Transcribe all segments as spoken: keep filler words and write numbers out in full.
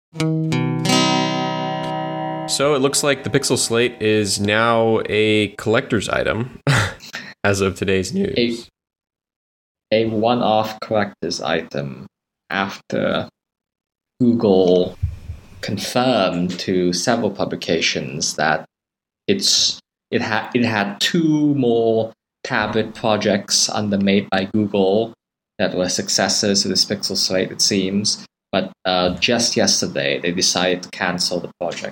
So it looks like the Pixel Slate is now a collector's item as of today's news. A, a one-off collector's item after Google confirmed to several publications that it's it had it had two more tablet projects under Made by Google that were successors to this Pixel Slate, it seems. But uh, just yesterday, they decided to cancel the project.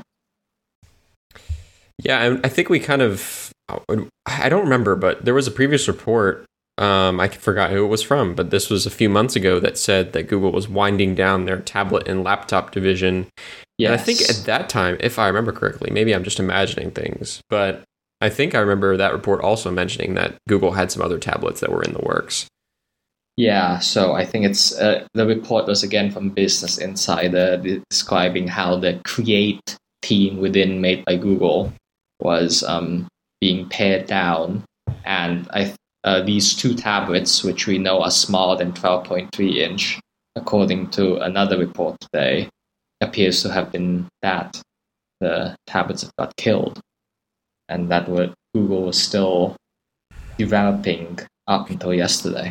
Yeah, I think we kind of, I don't remember, but there was a previous report, um, I forgot who it was from, but this was a few months ago that said that Google was winding down their tablet and laptop division. Yes. And I think at that time, if I remember correctly, maybe I'm just imagining things, but I think I remember that report also mentioning that Google had some other tablets that were in the works. Yeah, so I think it's uh, the report was again from Business Insider describing how the Create team within Made by Google was um, being pared down, and I uh, these two tablets, which we know are smaller than twelve point three inch, according to another report today, appears to have been that the tablets that got killed, and that what Google was still developing up until yesterday.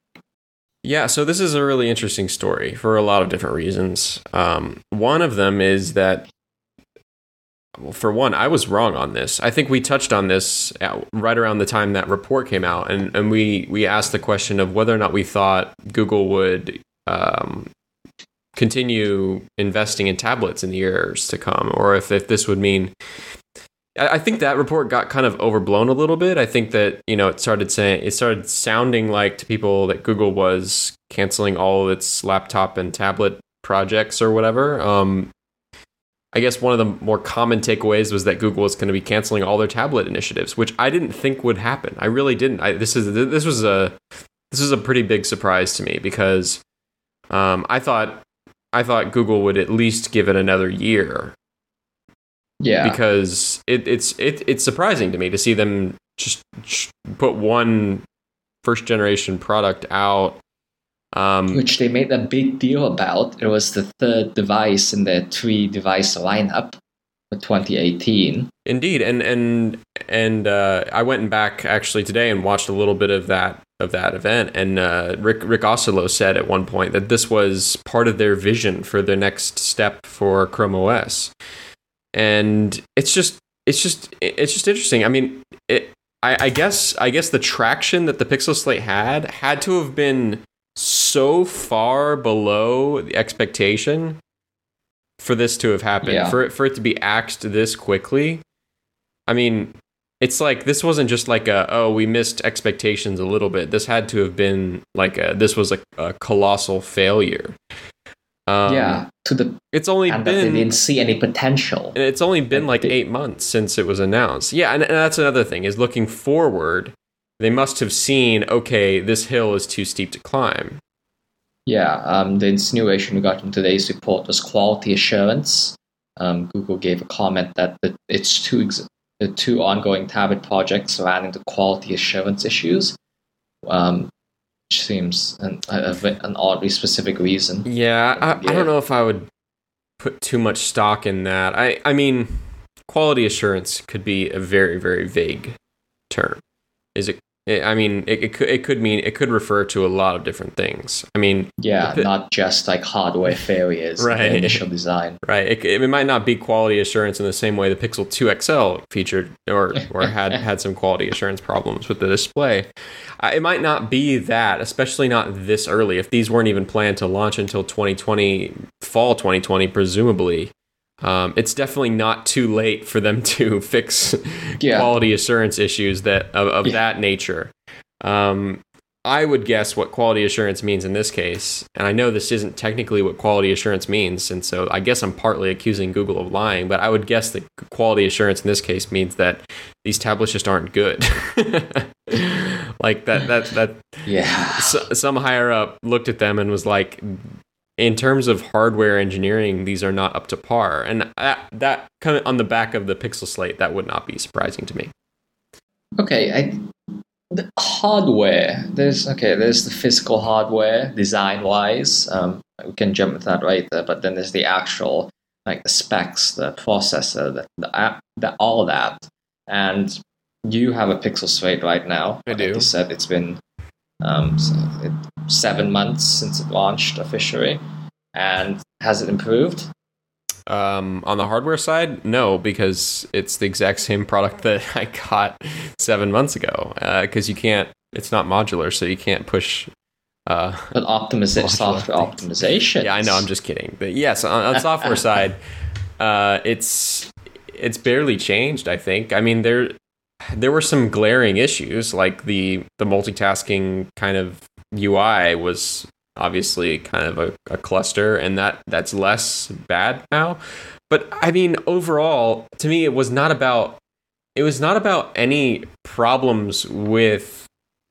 Yeah, so this is a really interesting story for a lot of different reasons. Um, one of them is that, well, for one, I was wrong on this. I think we touched on this at, right around the time that report came out, and, and we, we asked the question of whether or not we thought Google would um, continue investing in tablets in the years to come, or if, if this would mean... I think that report got kind of overblown a little bit. I think that, you know, it started saying it started sounding like to people that Google was canceling all of its laptop and tablet projects or whatever. Um, I guess one of the more common takeaways was that Google was going to be canceling all their tablet initiatives, which I didn't think would happen. I really didn't. I, this is this was a this was a pretty big surprise to me because um, I thought I thought Google would at least give it another year. Yeah, because it, it's it, it's surprising to me to see them just put one first generation product out, um, which they made a big deal about. It was the third device in their three device lineup for twenty eighteen. Indeed, and and and uh, I went back actually today and watched a little bit of that of that event, and uh, Rick Rick Osolo said at one point that this was part of their vision for the next step for Chrome O S. And it's just, it's just, it's just interesting. I mean, it, I, I guess, I guess the traction that the Pixel Slate had had to have been so far below the expectation for this to have happened. Yeah. For it, for it to be axed this quickly. I mean, it's like this wasn't just like a oh we missed expectations a little bit. This had to have been like a this was a, a colossal failure. Um, yeah, to the it's only and been that they didn't see any potential. It's only been like they, eight months since it was announced. Yeah, and, and that's another thing is looking forward. They must have seen okay, this hill is too steep to climb. Yeah, um, the insinuation we got in today's report was quality assurance. Um, Google gave a comment that the, it's two ex- the two ongoing tablet projects ran into quality assurance issues. Um, seems an, a, an oddly specific reason. Yeah, I, I don't know if I would put too much stock in that. I, I mean, quality assurance could be a very, very vague term. Is it? I mean, it, it could it could mean it could refer to a lot of different things. I mean, yeah, the, not just like hardware failures right. in the initial design. Right. It, it might not be quality assurance in the same way the Pixel two X L featured or or had had some quality assurance problems with the display. Uh, it might not be that, especially not this early. If these weren't even planned to launch until twenty twenty, fall twenty twenty, presumably. Um, it's definitely not too late for them to fix yeah. quality assurance issues that of, of yeah. that nature. Um, I would guess what quality assurance means in this case, and I know this isn't technically what quality assurance means, and so I guess I'm partly accusing Google of lying, but I would guess that quality assurance in this case means that these tablets just aren't good. Like that, that, that. Yeah. So, some higher up looked at them and was like, in terms of hardware engineering, these are not up to par. And that, that coming on the back of the Pixel Slate, that would not be surprising to me. Okay, I, the hardware. There's okay. There's the physical hardware, design wise. Um, we can jump into that right there. But then there's the actual, like the specs, the processor, the the app, the all that. And you have a Pixel Slate right now. I Like do. you said, it's been um so it, seven months since it launched officially. And has it improved? Um, on the hardware side, no, because it's the exact same product that I got seven months ago. Because uh, you can't, it's not modular, so you can't push. Uh, But optimiza- modular software things. optimization. Yeah, I know. I'm just kidding, but yes, on, on software side, uh, it's it's barely changed. I think. I mean, there there were some glaring issues, like the the multitasking kind of U I was obviously kind of a, a cluster, and that that's less bad now. But I mean, overall, to me, it was not about it was not about any problems with,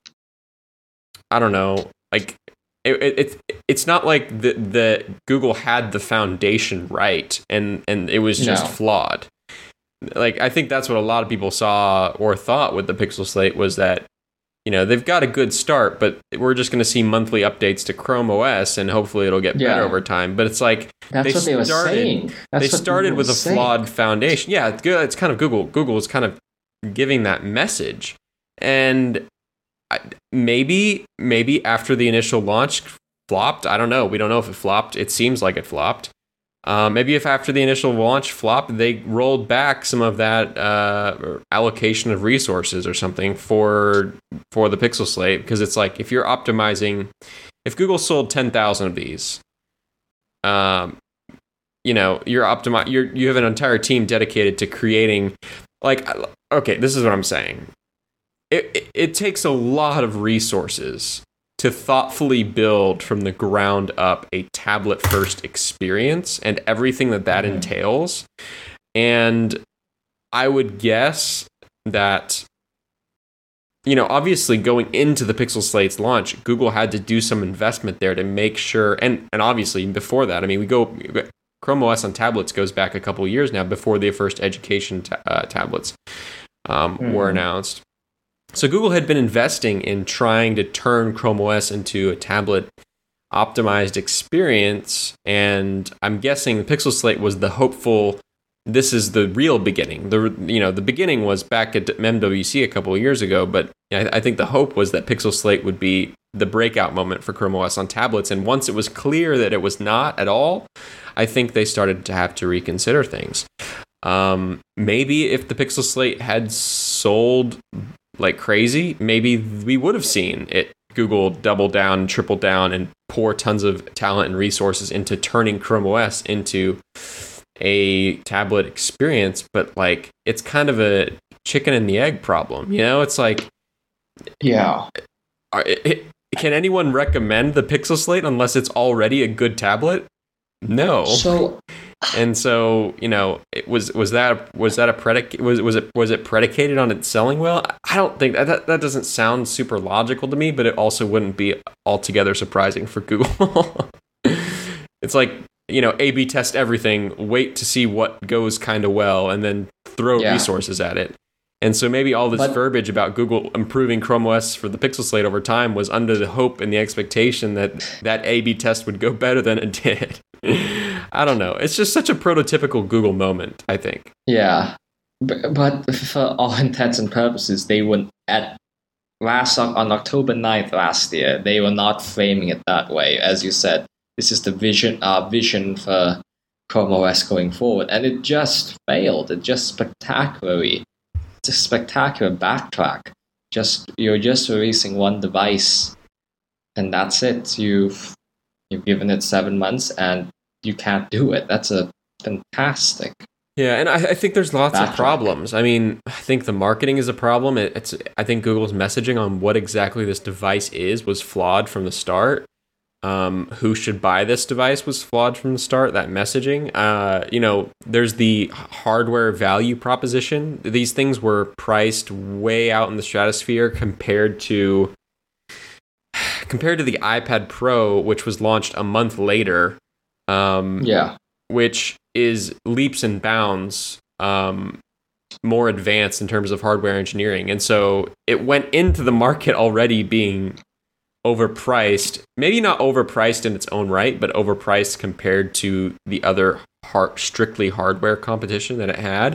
I don't know, like it, it, it it's not like the the Google had the foundation right and and it was just No. flawed. Like, I think that's what a lot of people saw or thought with the Pixel Slate, was that, you know, they've got a good start, but we're just going to see monthly updates to Chrome O S, and hopefully it'll get better Yeah. over time. But it's like, That's they what they were started- saying. That's they what started people with were a saying. flawed foundation. Yeah, it's good. It's kind of Google. Google is kind of giving that message, and I, maybe maybe after the initial launch flopped. I don't know. We don't know if it flopped. It seems like it flopped. Uh, maybe if after the initial launch flopped, they rolled back some of that uh, allocation of resources or something for for the Pixel Slate, because it's like, if you're optimizing, if Google sold ten thousand of these, um, you know, you're optimi- you're you have an entire team dedicated to creating, like, okay, this is what I'm saying. It it, it takes a lot of resources to thoughtfully build from the ground up a tablet first experience and everything that that Mhm. entails. And I would guess that, you know, obviously going into the Pixel Slate's launch, Google had to do some investment there to make sure, and, and obviously before that, I mean, we go, Chrome O S on tablets goes back a couple of years now, before the first education ta- uh, tablets um, Mhm. were announced. So Google had been investing in trying to turn Chrome O S into a tablet optimized experience, and I'm guessing the Pixel Slate was the hopeful, this is the real beginning. The you know the beginning was back at M W C a couple of years ago, but I, I think the hope was that Pixel Slate would be the breakout moment for Chrome O S on tablets. And once it was clear that it was not at all, I think they started to have to reconsider things. Um, maybe if the Pixel Slate had sold like crazy, maybe we would have seen it, Google double down, triple down, and pour tons of talent and resources into turning Chrome O S into a tablet experience. But like, it's kind of a chicken and the egg problem, you know? It's like, Yeah. are, it, can anyone recommend the Pixel Slate unless it's already a good tablet? No. So And so, you know, it was was that was that a predic was was it was it predicated on it selling well? I don't think that, that that doesn't sound super logical to me, but it also wouldn't be altogether surprising for Google. It's like, you know, A B test everything, wait to see what goes kind of well, and then throw Yeah. resources at it. And so maybe all this But- verbiage about Google improving Chrome O S for the Pixel Slate over time was under the hope and the expectation that that A B test would go better than it did. I don't know. It's just such a prototypical Google moment, I think. yeah, but, but for all intents and purposes, they were at last on October ninth last year. They were not framing it that way, as you said. This is the vision, our vision for Chrome O S going forward, and it just failed. It just spectacularly, it's a spectacular backtrack. Just you're just releasing one device, and that's it. You've you've given it seven months, and you can't do it. That's a fantastic. Yeah, and I, I think there's lots of Backtrack. problems. I mean, I think the marketing is a problem. It, it's I think Google's messaging on what exactly this device is was flawed from the start. Um, who should buy this device was flawed from the start. That messaging, uh, you know, there's the hardware value proposition. These things were priced way out in the stratosphere compared to compared to the iPad Pro, which was launched a month later. Um, Yeah. which is leaps and bounds um, more advanced in terms of hardware engineering. And so it went into the market already being overpriced, maybe not overpriced in its own right, but overpriced compared to the other hard, strictly hardware competition that it had.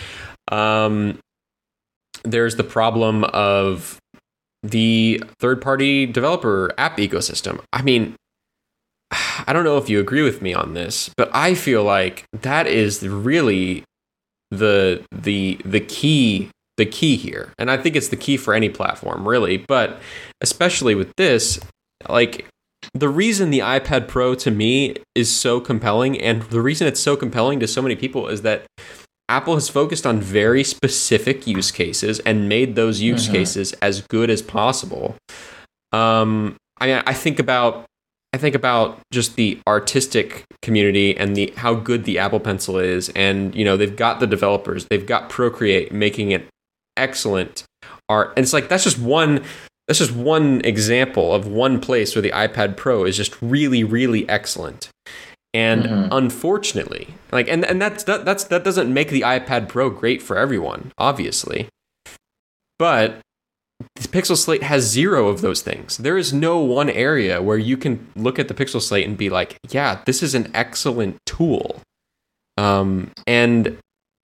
Um, there's the problem of the third-party developer app ecosystem. I mean, I don't know if you agree with me on this, but I feel like that is really the the the key the key here. And I think it's the key for any platform, really, but especially with this, like the reason the iPad Pro to me is so compelling, and the reason it's so compelling to so many people, is that Apple has focused on very specific use cases and made those use mm-hmm. cases as good as possible. Um, I mean, I think about I think about just the artistic community and the how good the Apple Pencil is, and you know they've got the developers, they've got Procreate making it excellent art, and it's like that's just one that's just one example of one place where the iPad Pro is just really, really excellent. And mm-hmm. unfortunately, like, and, and that's, that, that's, that doesn't make the iPad Pro great for everyone, obviously. But the Pixel Slate has zero of those things. There is no one area where you can look at the Pixel Slate and be like, yeah, this is an excellent tool. Um, and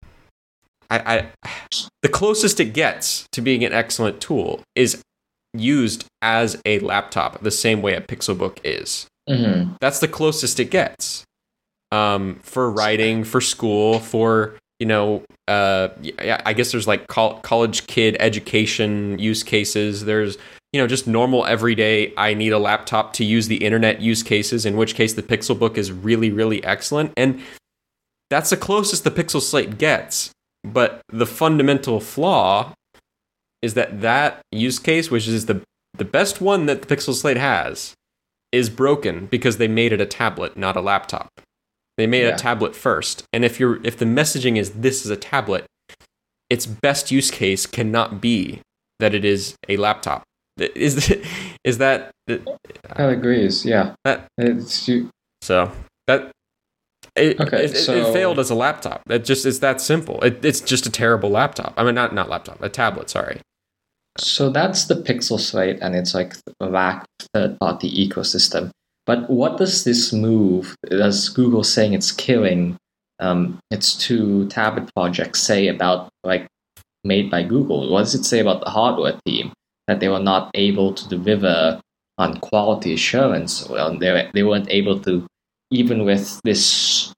I, I, the closest it gets to being an excellent tool is used as a laptop, the same way a Pixelbook is. Mm-hmm. That's the closest it gets. Um, for writing, for school, for, you know, uh, yeah, I guess there's like col- college kid education use cases. There's, you know, just normal everyday, I need a laptop to use the internet use cases, in which case the Pixelbook is really, really excellent. And that's the closest the Pixel Slate gets. But the fundamental flaw is that that use case, which is the the best one that the Pixel Slate has, is broken because they made it a tablet, not a laptop. They made yeah. a tablet first. And if you're if the messaging is this is a tablet, its best use case cannot be that it is a laptop. Is is that I agrees, yeah. That, it's you so that it, okay, it, so... it failed as a laptop. It just it's that simple. It, it's just a terrible laptop. I mean not not laptop, a tablet, sorry. So that's the Pixel Slate, and it's like a rack third-party ecosystem. But what does this move, does Google saying it's killing um, its two tablet projects say about, like, made by Google? What does it say about the hardware team? That they were not able to deliver on quality assurance. Well, they, they weren't able to, even with this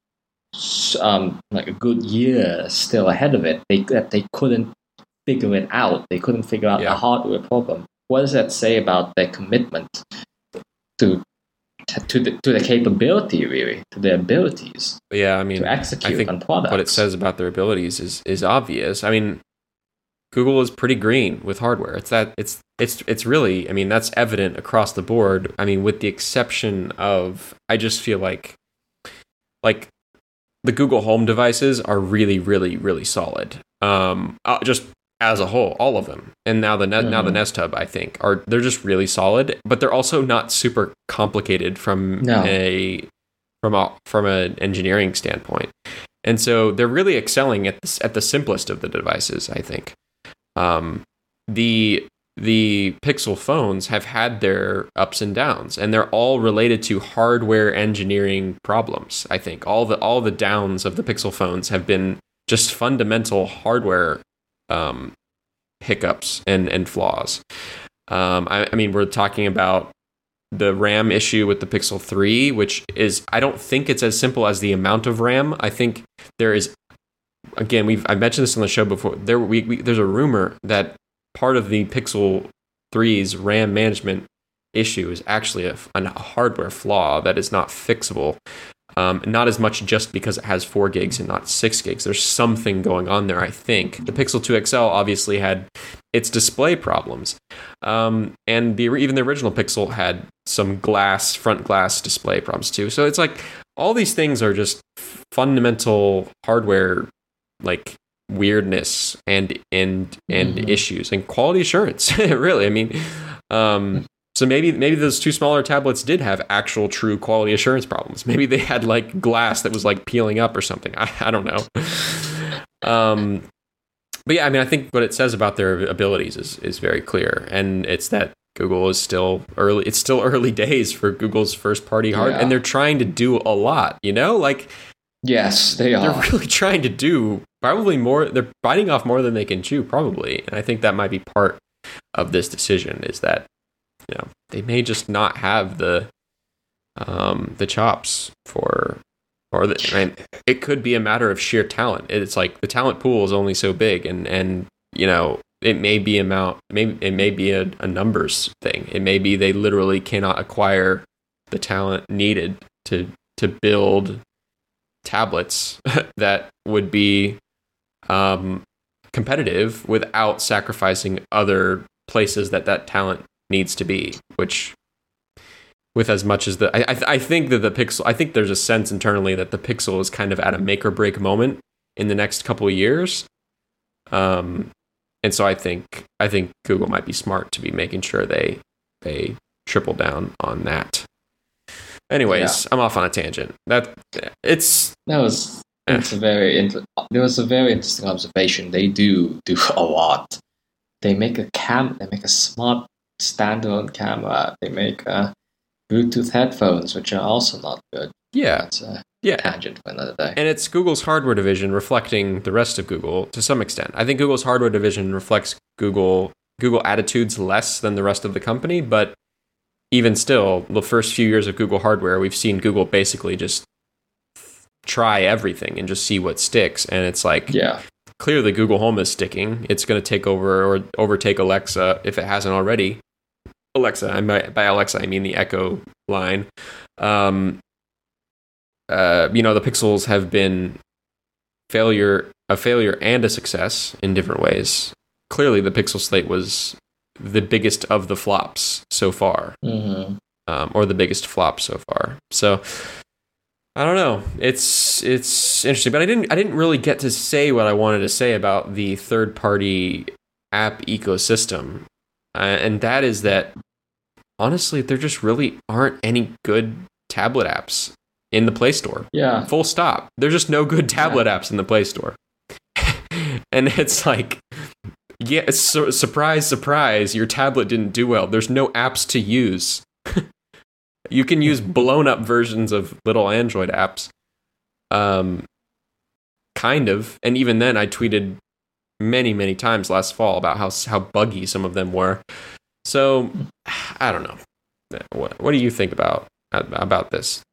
um, like a good year still ahead of it, they that they couldn't figure it out. They couldn't figure out yeah. the hardware problem. What does that say about their commitment to to the to the capability, really, to their abilities? Yeah, I mean, to execute I think on products. What it says about their abilities is is obvious. I mean, Google is pretty green with hardware. It's that it's it's it's really. I mean, that's evident across the board. I mean, with the exception of, I just feel like like the Google Home devices are really, really, really solid. Um, uh, just as a whole, all of them, and now the ne- mm-hmm. now the Nest Hub, I think, are they're just really solid, but they're also not super complicated from no. a from a from an engineering standpoint, and so they're really excelling at the, at the simplest of the devices, I think. Um, the the Pixel phones have had their ups and downs, and they're all related to hardware engineering problems. I think all the all the downs of the Pixel phones have been just fundamental hardware um, hiccups and, and flaws. Um, I, I mean, we're talking about the RAM issue with the Pixel three, which is, I don't think it's as simple as the amount of RAM. I think there is, again, we've I mentioned this on the show before. There, we, we there's a rumor that part of the Pixel three's RAM management issue is actually a, a hardware flaw that is not fixable. Um, not as much just because it has four gigs and not six gigs. There's something going on there, I think. The Pixel two X L obviously had its display problems. Um, and the even the original Pixel had some glass, front glass display problems too. So it's like all these things are just fundamental hardware, like weirdness and and and mm-hmm. issues and quality assurance. Really, I mean, um, so maybe maybe those two smaller tablets did have actual true quality assurance problems. Maybe they had like glass that was like peeling up or something. I, I don't know. Um, but yeah, I mean, I think what it says about their abilities is is very clear, and it's that Google is still early. It's still early days for Google's first party hardware, Yeah. and they're trying to do a lot. You know, like Yes, they are. they're really trying to do probably more. They're biting off more than they can chew, probably, and I think that might be part of this decision. Is that you know they may just not have the um the chops for. Or the, and it could be a matter of sheer talent. It's like the talent pool is only so big, and and you know it may be amount, maybe it may be a, a numbers thing. It may be they literally cannot acquire the talent needed to to build tablets that would be um, competitive without sacrificing other places that that talent needs to be, which. With as much as the, I, I think that the Pixel, I think there's a sense internally that the Pixel is kind of at a make or break moment in the next couple of years, um, and so I think I think Google might be smart to be making sure they they triple down on that. Anyways, yeah. I'm off on a tangent. That it's that was it's a very inter- there was a very interesting observation. They do do a lot. They make a cam. They make a smart standalone camera. They make a Bluetooth headphones, which are also not good. Yeah. That's a yeah. tangent for another day. And it's Google's hardware division reflecting the rest of Google to some extent. I think Google's hardware division reflects Google Google attitudes less than the rest of the company, but even still, the first few years of Google hardware, we've seen Google basically just try everything and just see what sticks. And it's like, yeah. clearly Google Home is sticking. It's going to take over or overtake Alexa if it hasn't already. Alexa, and by, by Alexa, I mean the Echo line. Um, uh, you know, the Pixels have been failure, a failure and a success in different ways. Clearly, the Pixel Slate was the biggest of the flops so far, mm-hmm. um, or the biggest flop so far. So, I don't know. It's it's interesting, but I didn't I didn't really get to say what I wanted to say about the third-party app ecosystem. Uh, and that is that, honestly, there just really aren't any good tablet apps in the Play Store. Yeah. Full stop. There's just no good tablet yeah. apps in the Play Store. And it's like, yeah, so, surprise, surprise, your tablet didn't do well. There's no apps to use. You can use blown up versions of little Android apps. Um, kind of. And even then, I tweeted many, many times last fall about how how buggy some of them were. So, I don't know. What what do you think about about this?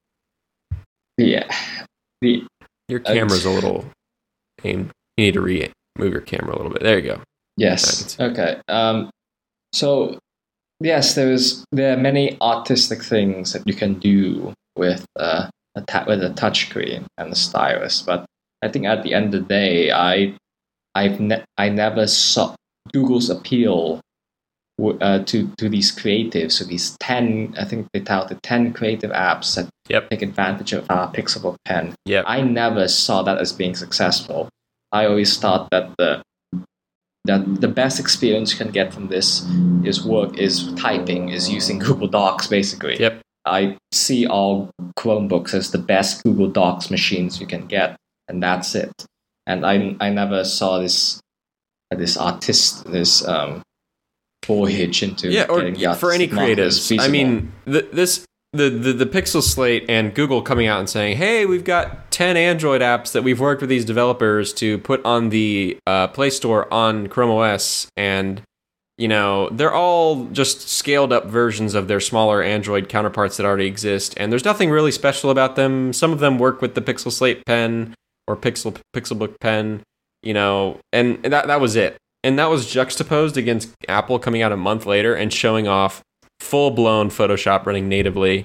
Yeah, the your camera's uh, a little aimed. You need to re move your camera a little bit. There you go. Yes. Okay. Um. So, yes, there's there are many artistic things that you can do with uh, a ta- with a touchscreen and a stylus, but I think at the end of the day, I I've ne- I never saw Google's appeal w- uh, to to these creatives. So these ten, I think they touted ten creative apps that yep. take advantage of our Pixelbook pen. Yep. I never saw that as being successful. I always thought that the that the best experience you can get from this is work is typing, is using Google Docs basically. Yep. I see all Chromebooks as the best Google Docs machines you can get, and that's it. And I I never saw this this artist this um voyage into yeah or getting for any creatives. I mean the, this the, the the Pixel Slate and Google coming out and saying, hey, we've got ten Android apps that we've worked with these developers to put on the uh, Play Store on Chrome O S, and you know they're all just scaled up versions of their smaller Android counterparts that already exist, and there's nothing really special about them. Some of them work with the Pixel Slate pen or Pixel Pixelbook pen, you know, and that that was it. And that was juxtaposed against Apple coming out a month later and showing off full-blown Photoshop running natively,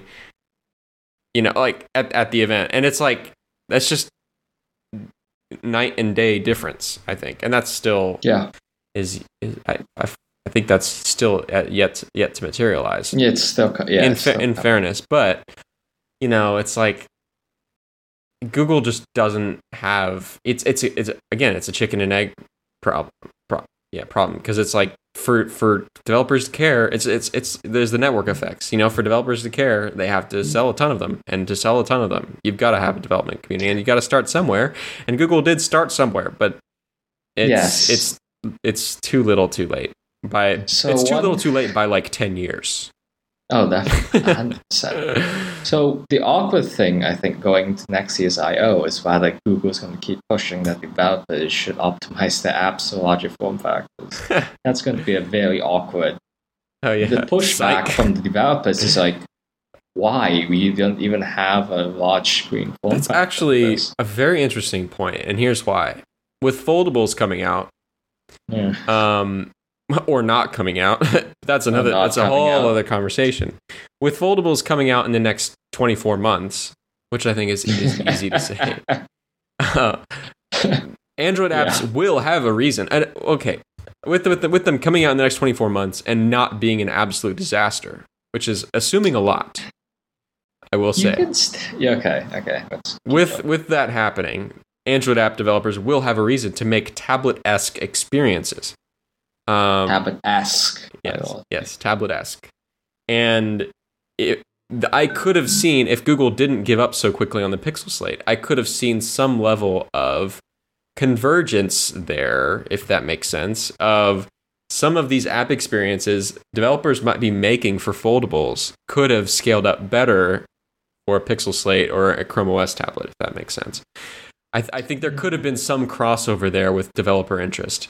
you know, like at, at the event. And it's like, that's just night and day difference, I think. And that's still, yeah, is, is I, I, I think that's still yet, yet to materialize. Yeah, it's still, yeah. In, it's fa- still in fairness, but, you know, it's like, Google just doesn't have it's it's it's again it's a chicken and egg problem pro, yeah problem because it's like for for developers to care it's it's it's there's the network effects, you know, for developers to care they have to sell a ton of them, and to sell a ton of them you've got to have a development community, and you got to start somewhere, and Google did start somewhere, but It's Yes. it's it's too little, too late. By So it's too one- little, too late by like ten years. Oh, definitely, one hundred percent. So the awkward thing, I think, going to next year's I O is whether Google's going to keep pushing that developers should optimize their apps for larger form factors. That's going to be a very awkward. Oh yeah. The pushback Psych. from the developers is like, why? We don't even have a large screen form That's factor for actually this. a very interesting point, and here's why. With foldables coming out, Yeah. um, or not coming out, that's another. not That's a coming whole out. other conversation. With foldables coming out in the next twenty-four months, which I think is, is easy to say. Uh, Android apps Yeah. will have a reason. And, okay, with with, the, with them coming out in the next twenty-four months and not being an absolute disaster, which is assuming a lot. I will You say. can st- yeah, okay, okay. Let's keep With going. with that happening, Android app developers will have a reason to make tablet-esque experiences. Um, Tablet-esque. yes, yes, tablet-esque. And it, th- I could have seen, if Google didn't give up so quickly on the Pixel Slate, I could have seen some level of convergence there, if that makes sense, of some of these app experiences developers might be making for foldables could have scaled up better for a Pixel Slate or a Chrome O S tablet, if that makes sense. I, th- I think there could have been some crossover there with developer interest.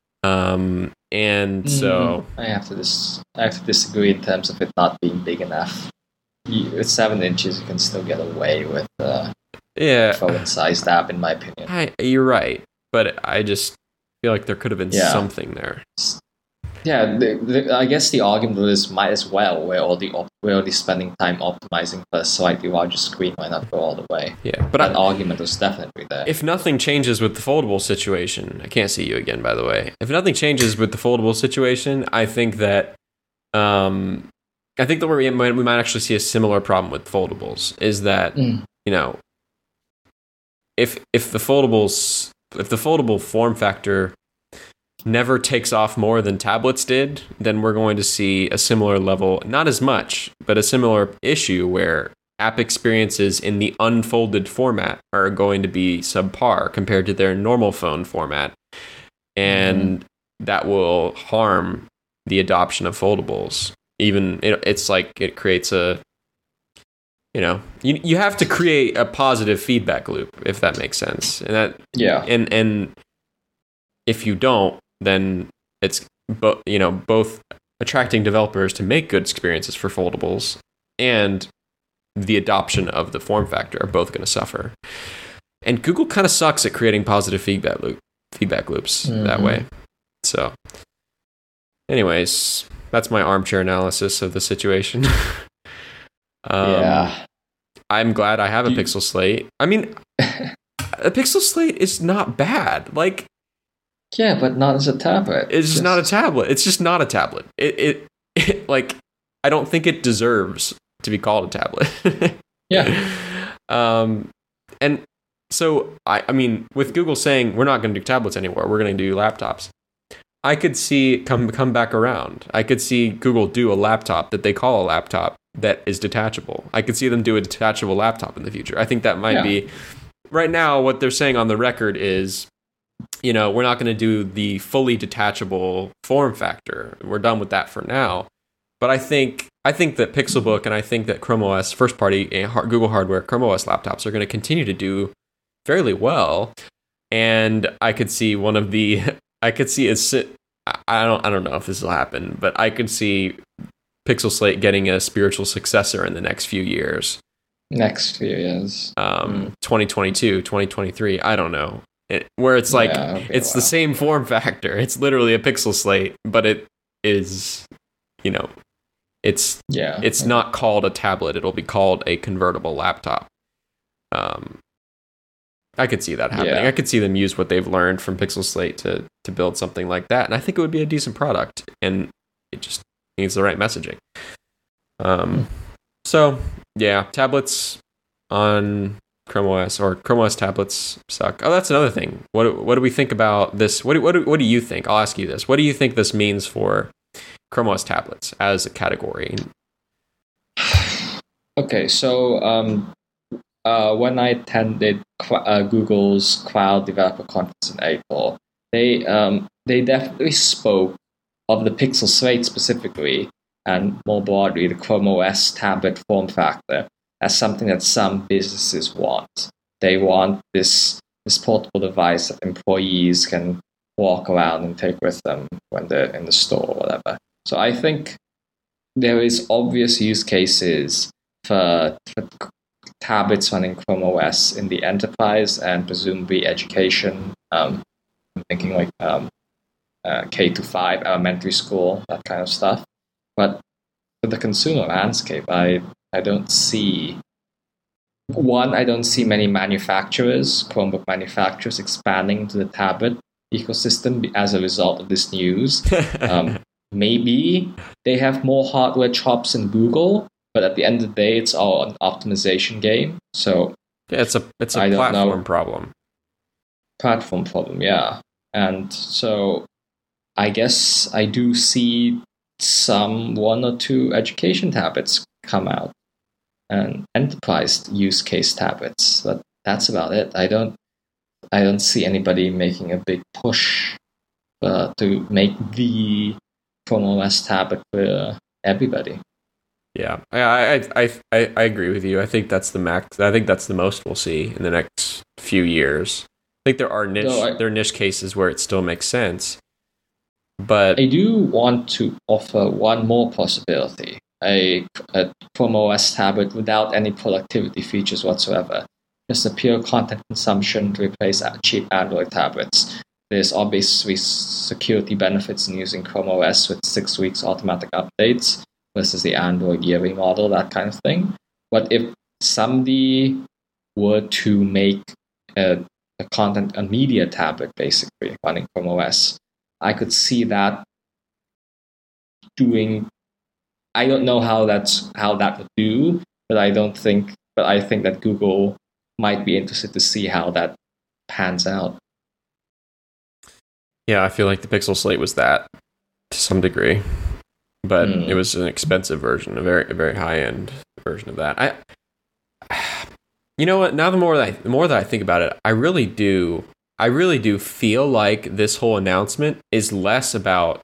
Um, and so... Mm, I have to dis- I have to disagree in terms of it not being big enough. You, with seven inches, you can still get away with uh, Yeah, phone-sized app, in my opinion. I, you're right, but I just feel like there could have been Yeah. something there. Yeah, the, the, I guess the argument is might as well. We're already op- we're already spending time optimizing for a slightly larger screen. Why not go all the way? Yeah, but That I, argument was definitely there. if nothing changes with the foldable situation, I can't see you again, by the way. If nothing changes with the foldable situation, I think that, um, I think that we might, we might actually see a similar problem with foldables. Is that Mm. you know, if if the foldables, if the foldable form factor never takes off more than tablets did, then we're going to see a similar level, not as much, but a similar issue where app experiences in the unfolded format are going to be subpar compared to their normal phone format. And that will harm the adoption of foldables. Even it, it's like it creates a, you know, you you have to create a positive feedback loop, if that makes sense. And that Yeah. and and if you don't, then it's bo- you know, both attracting developers to make good experiences for foldables and the adoption of the form factor are both going to suffer. And Google kind of sucks at creating positive feedback loop feedback loops that Mhm. way. So anyways, that's my armchair analysis of the situation. um, yeah. I'm glad I have a Do you- Pixel Slate. I mean, a Pixel Slate is not bad. Like, Yeah, but not as a tablet. it's just not a tablet. It's just not a tablet. It, it, it like, I don't think it deserves to be called a tablet. Yeah. Um, and so, I, I mean, with Google saying we're not going to do tablets anymore, we're going to do laptops. I could see it come come back around. I could see Google do a laptop that they call a laptop that is detachable. I could see them do a detachable laptop in the future. I think that might Yeah. be right now what they're saying on the record is, you know, we're not going to do the fully detachable form factor. We're done with that for now. But I think I think that Pixelbook and I think that Chrome O S first party Google hardware Chrome O S laptops are going to continue to do fairly well. And I could see one of the I could see it's I don't I don't know if this will happen, but I could see Pixel Slate getting a spiritual successor in the next few years. Next few years. Um, Mm. twenty twenty-two, twenty twenty-three, I don't know. It, where it's like Yeah, it'll be a it's the while. same form factor. It's literally a Pixel Slate, but it is, you know, it's Yeah. it's not called a tablet. It'll be called a convertible laptop. Um, I could see that happening. Yeah. I could see them use what they've learned from Pixel Slate to to build something like that, and I think it would be a decent product. And it just needs the right messaging. Um, so yeah, tablets on Chrome O S or Chrome O S tablets suck. Oh, that's another thing. What what do we think about this? What do, what do, what do you think? I'll ask you this. What do you think this means for Chrome O S tablets as a category? Okay, so um, uh, when I attended Qu- uh, Google's Cloud Developer Conference in April, they um, they definitely spoke of the Pixel Slate specifically, and more broadly the Chrome O S tablet form factor, as something that some businesses want. They want this this portable device that employees can walk around and take with them when they're in the store or whatever. So I think there is obvious use cases for, for tablets running Chrome O S in the enterprise and presumably education. Um, I'm thinking like um, uh, K to five, elementary school, that kind of stuff. But for the consumer landscape, I I don't see. One, I don't see many manufacturers, Chromebook manufacturers, expanding into the tablet ecosystem as a result of this news. Um, maybe they have more hardware chops than Google, but at the end of the day, it's all an optimization game. So yeah, it's a it's a platform problem. Platform problem, yeah. And so I guess I do see some one or two education tablets come out and enterprise use case tablets, but that's about it. I don't I don't see anybody making a big push uh, to make the Chrome O S tablet for everybody. Yeah, I, I I I I agree with you. I think that's the max. I think that's the most we'll see in the next few years. I think there are niche so I, there are niche cases where it still makes sense, but I do want to offer one more possibility: a, a Chrome O S tablet without any productivity features whatsoever. Just a pure content consumption to replace cheap Android tablets. There's obviously security benefits in using Chrome O S with six weeks automatic updates versus the Android yearly model, that kind of thing. But if somebody were to make a, a content, a media tablet basically running Chrome O S, I could see that doing. I don't know how that's how that would do, but I don't think. But I think that Google might be interested to see how that pans out. Yeah, I feel like the Pixel Slate was that to some degree, but mm. it was an expensive version, a very, a very high end version of that. I, you know what? Now the more that I, the more that I think about it, I really do, I really do feel like this whole announcement is less about.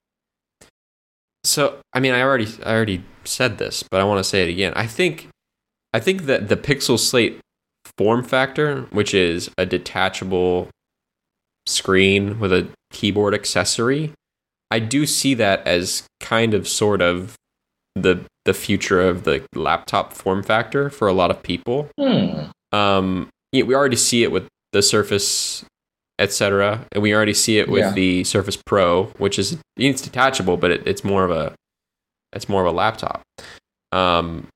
So, I mean, I already, I already said this, but I want to say it again. I think, I think that the Pixel Slate form factor, which is a detachable screen with a keyboard accessory, I do see that as kind of sort of the the future of the laptop form factor for a lot of people. Hmm. Um, yeah, we already see it with the Surface, et cetera, and we already see it with yeah. the Surface Pro, which is it's detachable, but it, it's more of a it's more of a laptop. Um,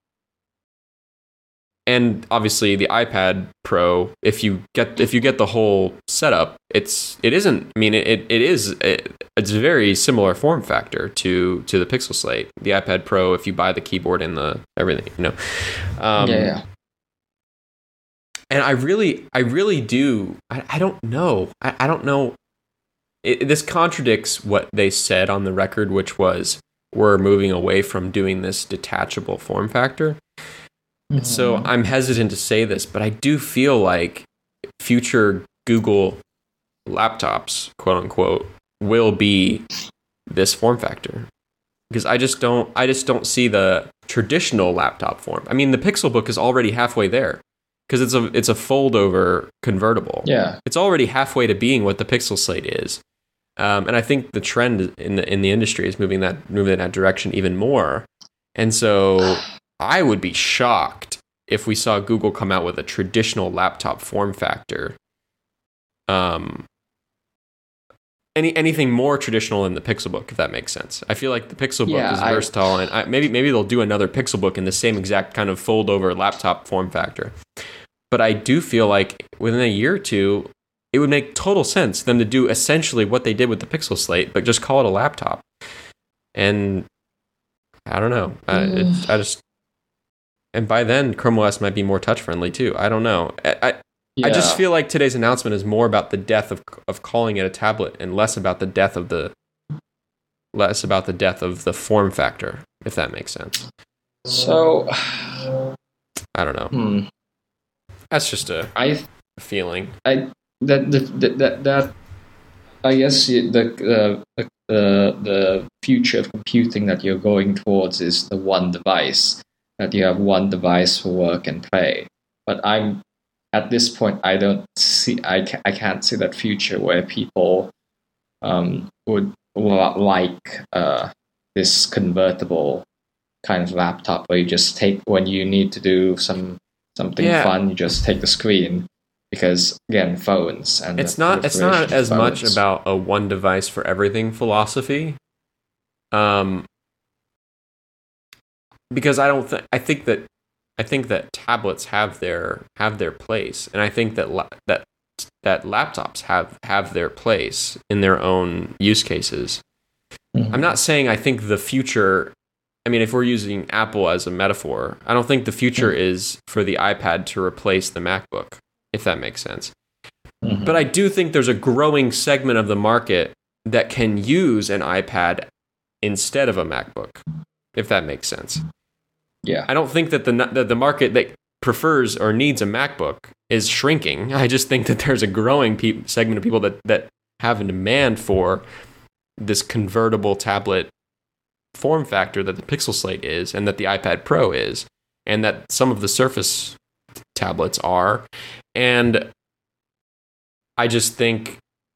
And obviously the iPad Pro, if you get if you get the whole setup, it's it isn't. I mean, it it is it, it's a very similar form factor to to the Pixel Slate. The iPad Pro, if you buy the keyboard and the everything, you know. Um, yeah, yeah. And I really, I really do. I, I don't know. I, I don't know. It, this contradicts what they said on the record, which was we're moving away from doing this detachable form factor. So I'm hesitant to say this, but I do feel like future Google laptops, quote unquote, will be this form factor. Because I just don't I just don't see the traditional laptop form. I mean, the Pixelbook is already halfway there. Because it's a it's a fold over convertible. Yeah. It's already halfway to being what the Pixel Slate is. Um, and I think the trend in the in the industry is moving that moving in that direction even more. And so I would be shocked if we saw Google come out with a traditional laptop form factor. Um, any anything more traditional than the Pixelbook, if that makes sense. I feel like the Pixelbook yeah, is I, versatile, and I, maybe maybe they'll do another Pixelbook in the same exact kind of fold over laptop form factor. But I do feel like within a year or two, it would make total sense for them to do essentially what they did with the Pixel Slate, but just call it a laptop. And I don't know. I, it, I just, and by then, Chrome O S might be more touch friendly too. I don't know. I I, yeah. I just feel like today's announcement is more about the death of of calling it a tablet and less about the death of the less about the death of the form factor, if that makes sense. So, I don't know. Hmm. That's just a, I, a feeling. I that that that that I guess you, the, the the the future of computing that you're going towards is the one device, that you have one device for work and play. But I'm at this point, I don't see, I, ca- I can't see that future where people um, would li- like uh, this convertible kind of laptop where you just take, when you need to do some something Yeah. fun, you just take the screen. Because again, phones and It's the not it's proliferation not of as much phones. about a one device for everything philosophy. Um because I don't think I think that I think that tablets have their have their place, and I think that la- that that laptops have have their place in their own use cases. Mhm. I'm not saying I think the future, I mean, if we're using Apple as a metaphor, I don't think the future is for the iPad to replace the MacBook, if that makes sense. Mhm. But I do think there's a growing segment of the market that can use an iPad instead of a MacBook, if that makes sense. Yeah. I don't think that the that the market that prefers or needs a MacBook is shrinking. I just think that there's a growing pe- segment of people that, that have a demand for this convertible tablet form factor that the Pixel Slate is, and that the iPad Pro is, and that some of the Surface tablets are. And I just think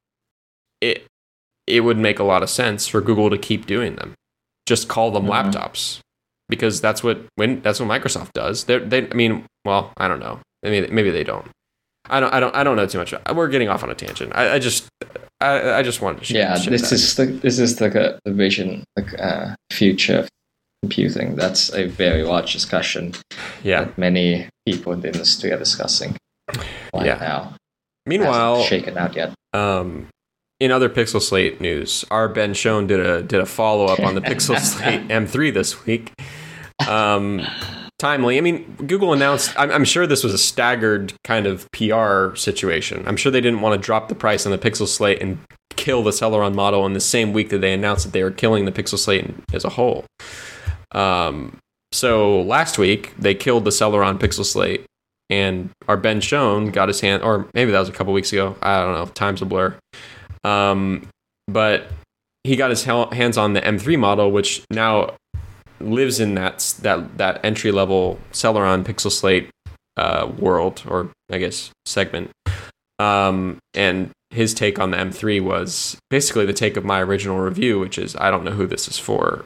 it it would make a lot of sense for Google to keep doing them. Just call them Mhm. laptops, because that's what when that's what Microsoft does. They they I mean, well, I don't know. Maybe maybe they don't. I don't I don't I don't know too much. We're getting off on a tangent. I, I just I, I just wanted to share. Yeah, share this that. is the this is like a the vision, like uh, future of computing. That's a very large discussion yeah. that many people in the industry are discussing right Yeah. now. Meanwhile, Hasn't shaken out yet. Um, in other Pixel Slate news, our Ben Schoen did a did a follow up on the Pixel Slate M three this week. Um, timely. I mean, Google announced. I'm, I'm sure this was a staggered kind of P R situation. I'm sure they didn't want to drop the price on the Pixel Slate and kill the Celeron model in the same week that they announced that they were killing the Pixel Slate as a whole. Um, so last week they killed the Celeron Pixel Slate. And our Ben Schoen got his hand, or maybe that was a couple weeks ago. I don't know. Time's a blur. Um, but he got his hands on the M three model, which now lives in that that that entry level Celeron Pixel Slate uh, world, or I guess segment. Um, and his take on the M three was basically the take of my original review, which is I don't know who this is for.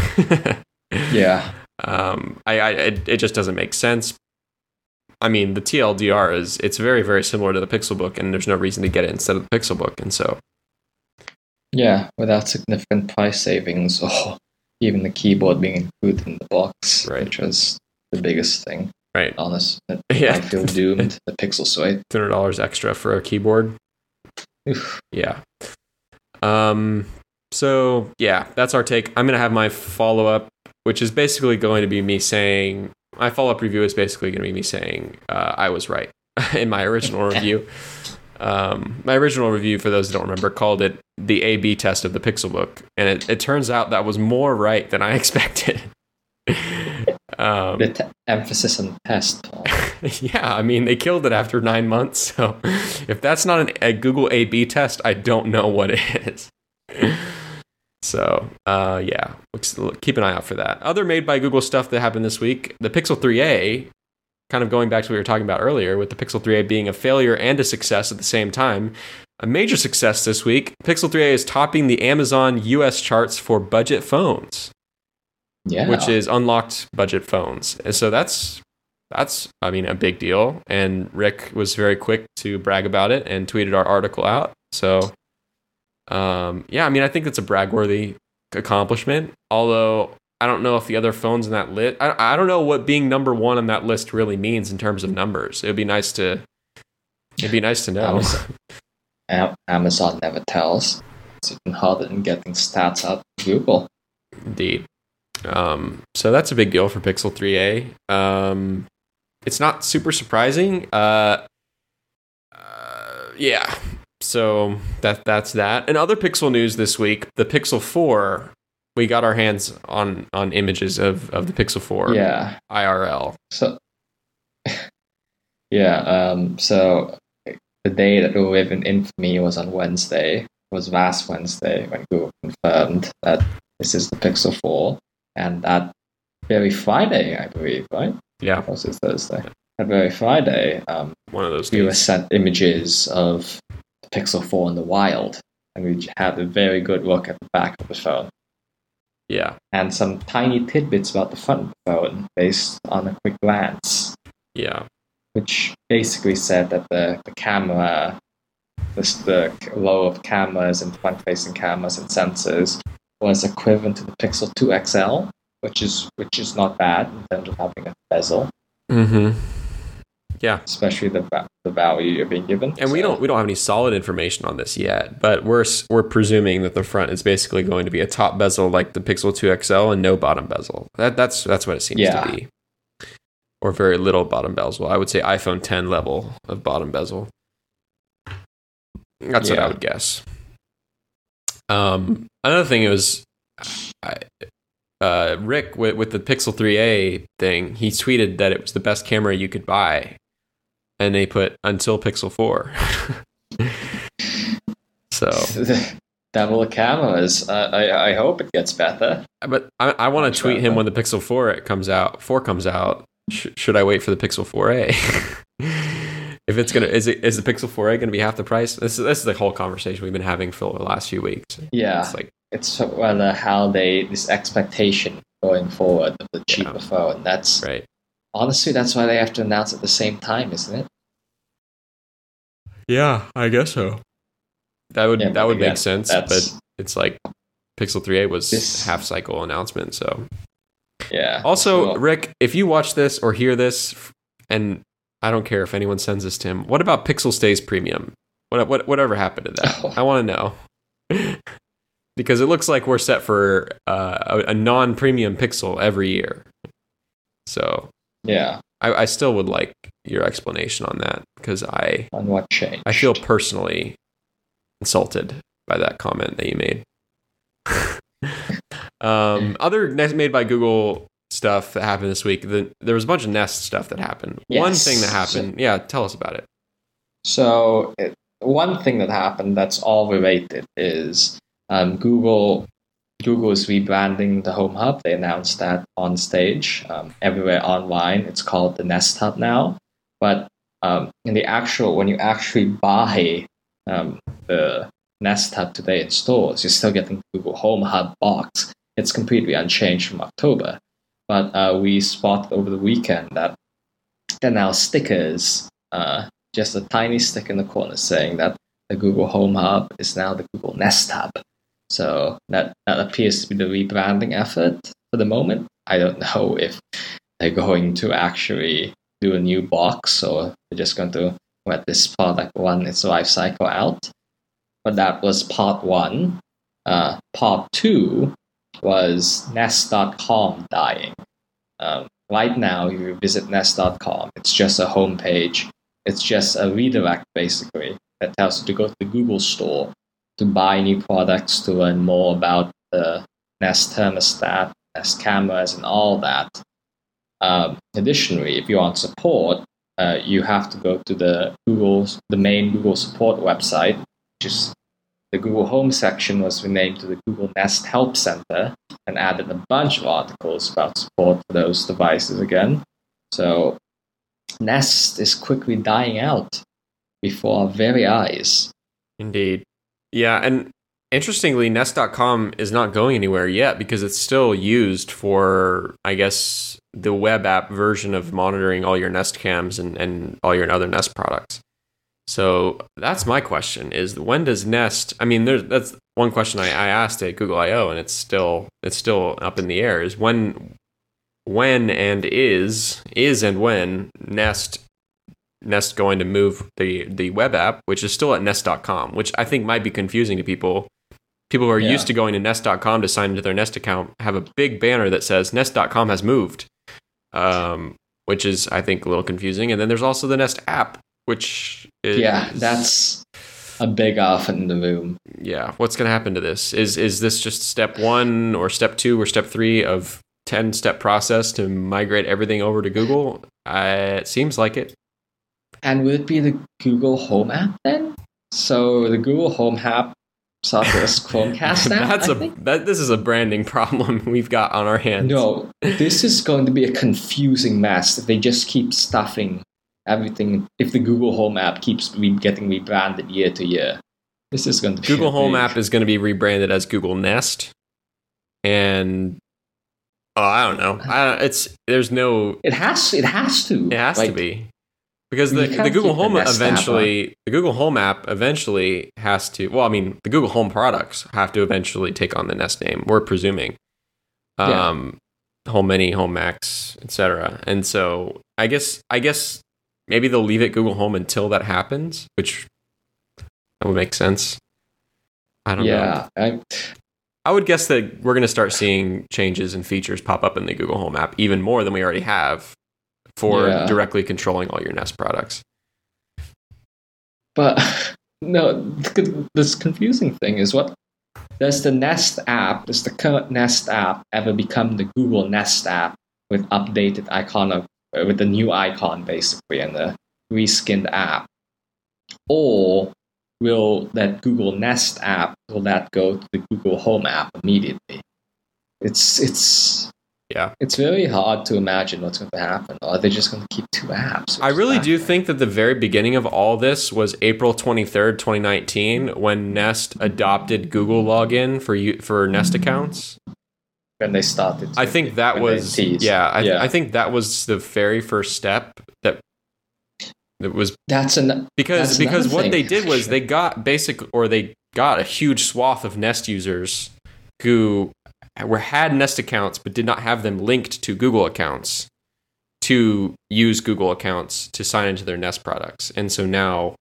Yeah. Um, I, I it, it just doesn't make sense. I mean, the T L D R is, it's very, very similar to the Pixelbook, and there's no reason to get it instead of the Pixelbook. And so, Yeah, without significant price savings or even the keyboard being included in the box, Right. which was the biggest thing. right. Honest, Yeah. I feel doomed. The Pixel Slate. two hundred dollars extra for a keyboard. Oof. Yeah. Um. So, yeah, that's our take. I'm going to have my follow-up, which is basically going to be me saying, my follow-up review is basically going to be me saying uh, I was right in my original review. Um, my original review, for those who don't remember, called it the A B test of the Pixelbook. And it, it turns out that was more right than I expected. um, The t- emphasis on test. Paul. yeah, I mean, they killed it after nine months. So if that's not an, a Google A B test, I don't know what it is. So, uh, yeah, looks, keep an eye out for that. Other made by Google stuff that happened this week, the Pixel three A, kind of going back to what we were talking about earlier, with the Pixel three A being a failure and a success at the same time. A major success this week, Pixel three A is topping the Amazon U S charts for budget phones, Yeah. which is unlocked budget phones. And so that's, that's, I mean, a big deal. And Rick was very quick to brag about it and tweeted our article out. So, um, yeah, I mean, I think it's a brag-worthy accomplishment. Although I don't know if the other phones in that list, I, I don't know what being number one on that list really means in terms of numbers. It would be nice to, it'd be nice to know. Amazon, Am- Amazon never tells. It's even harder than getting stats out of Google. Indeed. Um, so that's a big deal for Pixel three A. Um, it's not super surprising. Uh, uh, yeah. So that that's that. And other Pixel news this week, the Pixel four, we got our hands on on images of, of the Pixel four Yeah. I R L. So, yeah. Um. So the day that we live in infamy was on Wednesday, was last Wednesday when Google confirmed that this is the Pixel four, and that very Friday, I believe, right? Yeah. Or was it Thursday? That very Friday, um, one of those we days. were sent images of the Pixel four in the wild, and we had a very good look at the back of the phone. Yeah. And some tiny tidbits about the front of the phone based on a quick glance. Yeah. Which basically said that the, the camera, the, the row of cameras and front-facing cameras and sensors was equivalent to the Pixel two X L, which is which is not bad in terms of having a bezel. Mm-hmm. Yeah. Especially the the value you're being given. And so. we don't we don't have any solid information on this yet, but we're we're presuming that the front is basically going to be a top bezel like the Pixel two X L and no bottom bezel. That that's that's what it seems yeah. to be. Or very little bottom bezel. I would say iPhone ten level of bottom bezel. That's yeah. what I would guess. Um, another thing was, I, uh, Rick with, with the Pixel three A thing. He tweeted that it was the best camera you could buy, and they put until Pixel four. So double the cameras. Uh, I I hope it gets better. But I, I want to tweet him when the Pixel four comes out. Four comes out. Sh- should I wait for the Pixel four A? If it's gonna, is it is the Pixel four A gonna be half the price? This is this is the whole conversation we've been having for the last few weeks. Yeah, it's like it's whether how they this expectation going forward of the cheaper yeah. phone. That's right. Honestly, that's why they have to announce at the same time, isn't it? Yeah, I guess so. That would yeah, that would again, make sense, but it's like Pixel three A was this, half cycle announcement, so. Yeah. Also, sure. Rick, if you watch this or hear this, and I don't care if anyone sends this to him, what about Pixel Stays Premium? What, what whatever happened to that? Oh. I want to know. Because it looks like we're set for uh, a, a non-premium Pixel every year. So yeah, I, I still would like your explanation on that, because I on what changed. I feel personally insulted by that comment that you made. um, other Nest Made by Google stuff that happened this week. The, there was a bunch of Nest stuff that happened. Yes. One thing that happened, so, yeah, tell us about it. So it, one thing that happened that's all related is um, Google. Google is rebranding the Home Hub. They announced that on stage, um, everywhere online. It's called the Nest Hub now. But um, in the actual, when you actually buy um, the Nest Hub today in stores, you're still getting the Google Home Hub box. It's completely unchanged from October. But uh, we spotted over the weekend that there are now stickers, uh, just a tiny stick in the corner saying that the Google Home Hub is now the Google Nest Hub. So that, that appears to be the rebranding effort for the moment. I don't know if they're going to actually do a new box or they're just going to let this product run its life cycle out. But that was part one. Uh, part two was Nest dot com dying. Um, right now, if you visit Nest dot com, it's just a homepage. It's just a redirect, basically, that tells you to go to the Google store to buy new products, to learn more about the Nest thermostat, Nest cameras, and all that. Um, additionally, if you want support, uh, you have to go to the Google's the main Google support website, which is the Google Home section was renamed to the Google Nest Help Center and added a bunch of articles about support for those devices again. So Nest is quickly dying out before our very eyes. Indeed. Yeah, and interestingly, Nest dot com is not going anywhere yet because it's still used for, I guess, the web app version of monitoring all your Nest cams and, and all your other Nest products. So that's my question: is when does Nest? I mean, there's that's one question I, I asked at Google I O, and it's still it's still up in the air. Is when, when and is is and when Nest Nest going to move the the web app, which is still at Nest dot com, which I think might be confusing to people. People who are yeah. used to going to Nest dot com to sign into their Nest account have a big banner that says Nest dot com has moved, um, which is I think a little confusing. And then there's also the Nest app, which is, yeah, that's a big elephant in the room. Yeah, what's going to happen to this? Is is this just step one or step two or step three of ten step process to migrate everything over to Google? Uh, it seems like it. And would it be the Google Home app then? So the Google Home app started as Chromecast app. That's I a think. that. This is a branding problem we've got on our hands. No, this is going to be a confusing mess if they just keep stuffing everything. If the Google Home app keeps re- getting rebranded year to year, this is going to be Google Home big. app is going to be rebranded as Google Nest, and oh, I don't know. I don't, it's there's no. It has. It has to. It has Like, to be. Because the, You can't the Google keep the Home Nest app eventually, the Google Home app eventually has to. Well, I mean, the Google Home products have to eventually take on the Nest name. We're presuming, um, Home Mini, Home Max, et cetera. And so, I guess, I guess maybe they'll leave it Google Home until that happens, which that would make sense. I don't know. Yeah. I, I would guess that we're going to start seeing changes and features pop up in the Google Home app even more than we already have for Yeah. directly controlling all your Nest products. But no, the- this confusing thing is what does the Nest app, does the current Nest app ever become the Google Nest app with updated icon of uh, with the new icon basically and the reskinned app, or will that Google Nest app will that go to the Google Home app immediately? It's it's Yeah. it's very hard to imagine what's going to happen. Or are they just going to keep two apps? I really do think that the very beginning of all this was April twenty-third, twenty nineteen, when Nest adopted Google login for you for Nest accounts. when they started. I think that when they was teased. yeah, I, Yeah. I think that was the very first step that that was That's an because That's because another what thing, they did was actually. they got basic or they got a huge swath of Nest users who were had Nest accounts but did not have them linked to Google accounts to use Google accounts to sign into their Nest products. And so now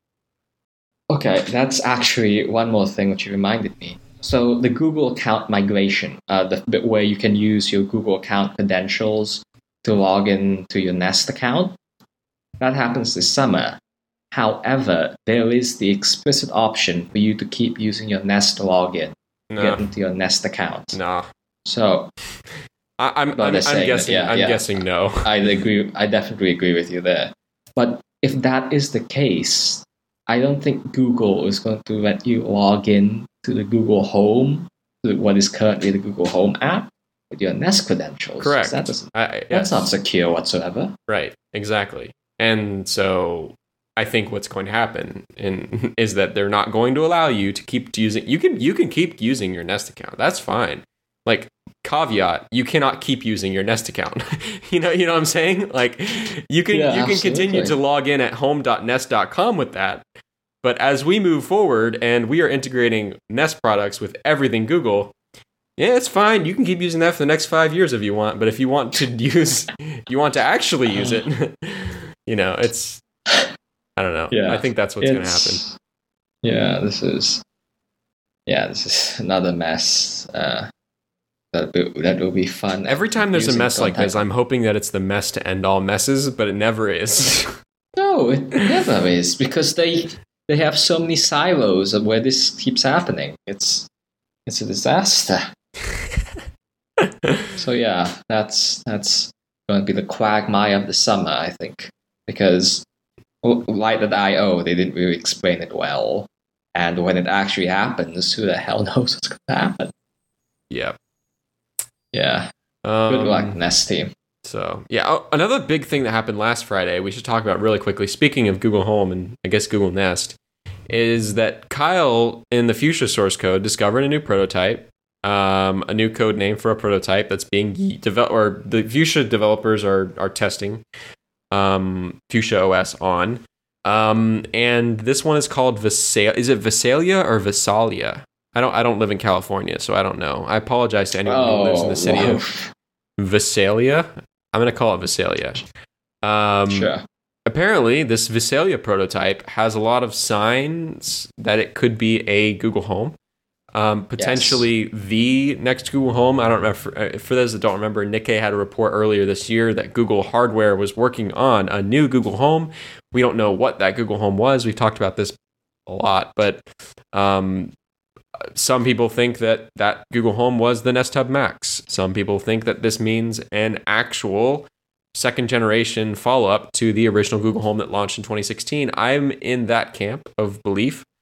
Okay, that's actually one more thing which you reminded me. So the Google account migration, uh, the bit where you can use your Google account credentials to log in to your Nest account, that happens this summer. However, there is the explicit option for you to keep using your Nest login to get no, into your Nest account. no. So I, I'm Well, I'm, they're I'm saying that, guessing yeah, I'm yeah. guessing no. I agree. I definitely agree with you there. But if that is the case, I don't think Google is going to let you log in to the Google Home, to what is currently the Google Home app, with your Nest credentials. Correct. That doesn't, I, I- that's yes. not secure whatsoever. Right, exactly. And so I think what's going to happen in, is that they're not going to allow you to keep using you can you can keep using your Nest account. That's fine. Like caveat, you cannot keep using your Nest account. you know, you know what I'm saying? Like you can Yeah, you can continue absolutely. to log in at home dot nest dot com with that. But as we move forward and we are integrating Nest products with everything Google, yeah, it's fine. You can keep using that for the next five years if you want. But if you want to use, you want to actually use it, you know, it's, I don't know. Yeah, I think that's what's going to happen. It's- Yeah, this is. Yeah, this is another mess. Uh, that will, that will be fun. Every time there's a Using mess like contact- this, I'm hoping that it's the mess to end all messes, but it never is. No, it never is because they they have so many silos of where this keeps happening. It's it's a disaster. So yeah, that's that's going to be the quagmire of the summer, I think, because Light dot I O they didn't really explain it well, and when it actually happens, who the hell knows what's going to happen? yeah. Yeah, Um, good luck, Nest team. So, yeah, oh, another big thing that happened last Friday, we should talk about really quickly. Speaking of Google Home and I guess Google Nest, is that Kyle in the Fuchsia source code discovered a new prototype, um, a new code name for a prototype that's being developed, or the Fuchsia developers are are testing um, Fuchsia O S on. Um, and this one is called Visalia. Is it Visalia or Visalia? I don't. I don't live in California, so I don't know. I apologize to anyone who lives in the city whoa. of Visalia. I'm going to call it Visalia. Um, Sure. Apparently, this Visalia prototype has a lot of signs that it could be a Google Home. Um, potentially the next Google Home. I don't remember. For, for those that don't remember, Nikkei had a report earlier this year that Google hardware was working on a new Google Home. We don't know what that Google Home was. We've talked about this a lot, but um, some people think that that Google Home was the Nest Hub Max. Some people think that this means an actual second generation follow-up to the original Google Home that launched in twenty sixteen. I'm in that camp of belief.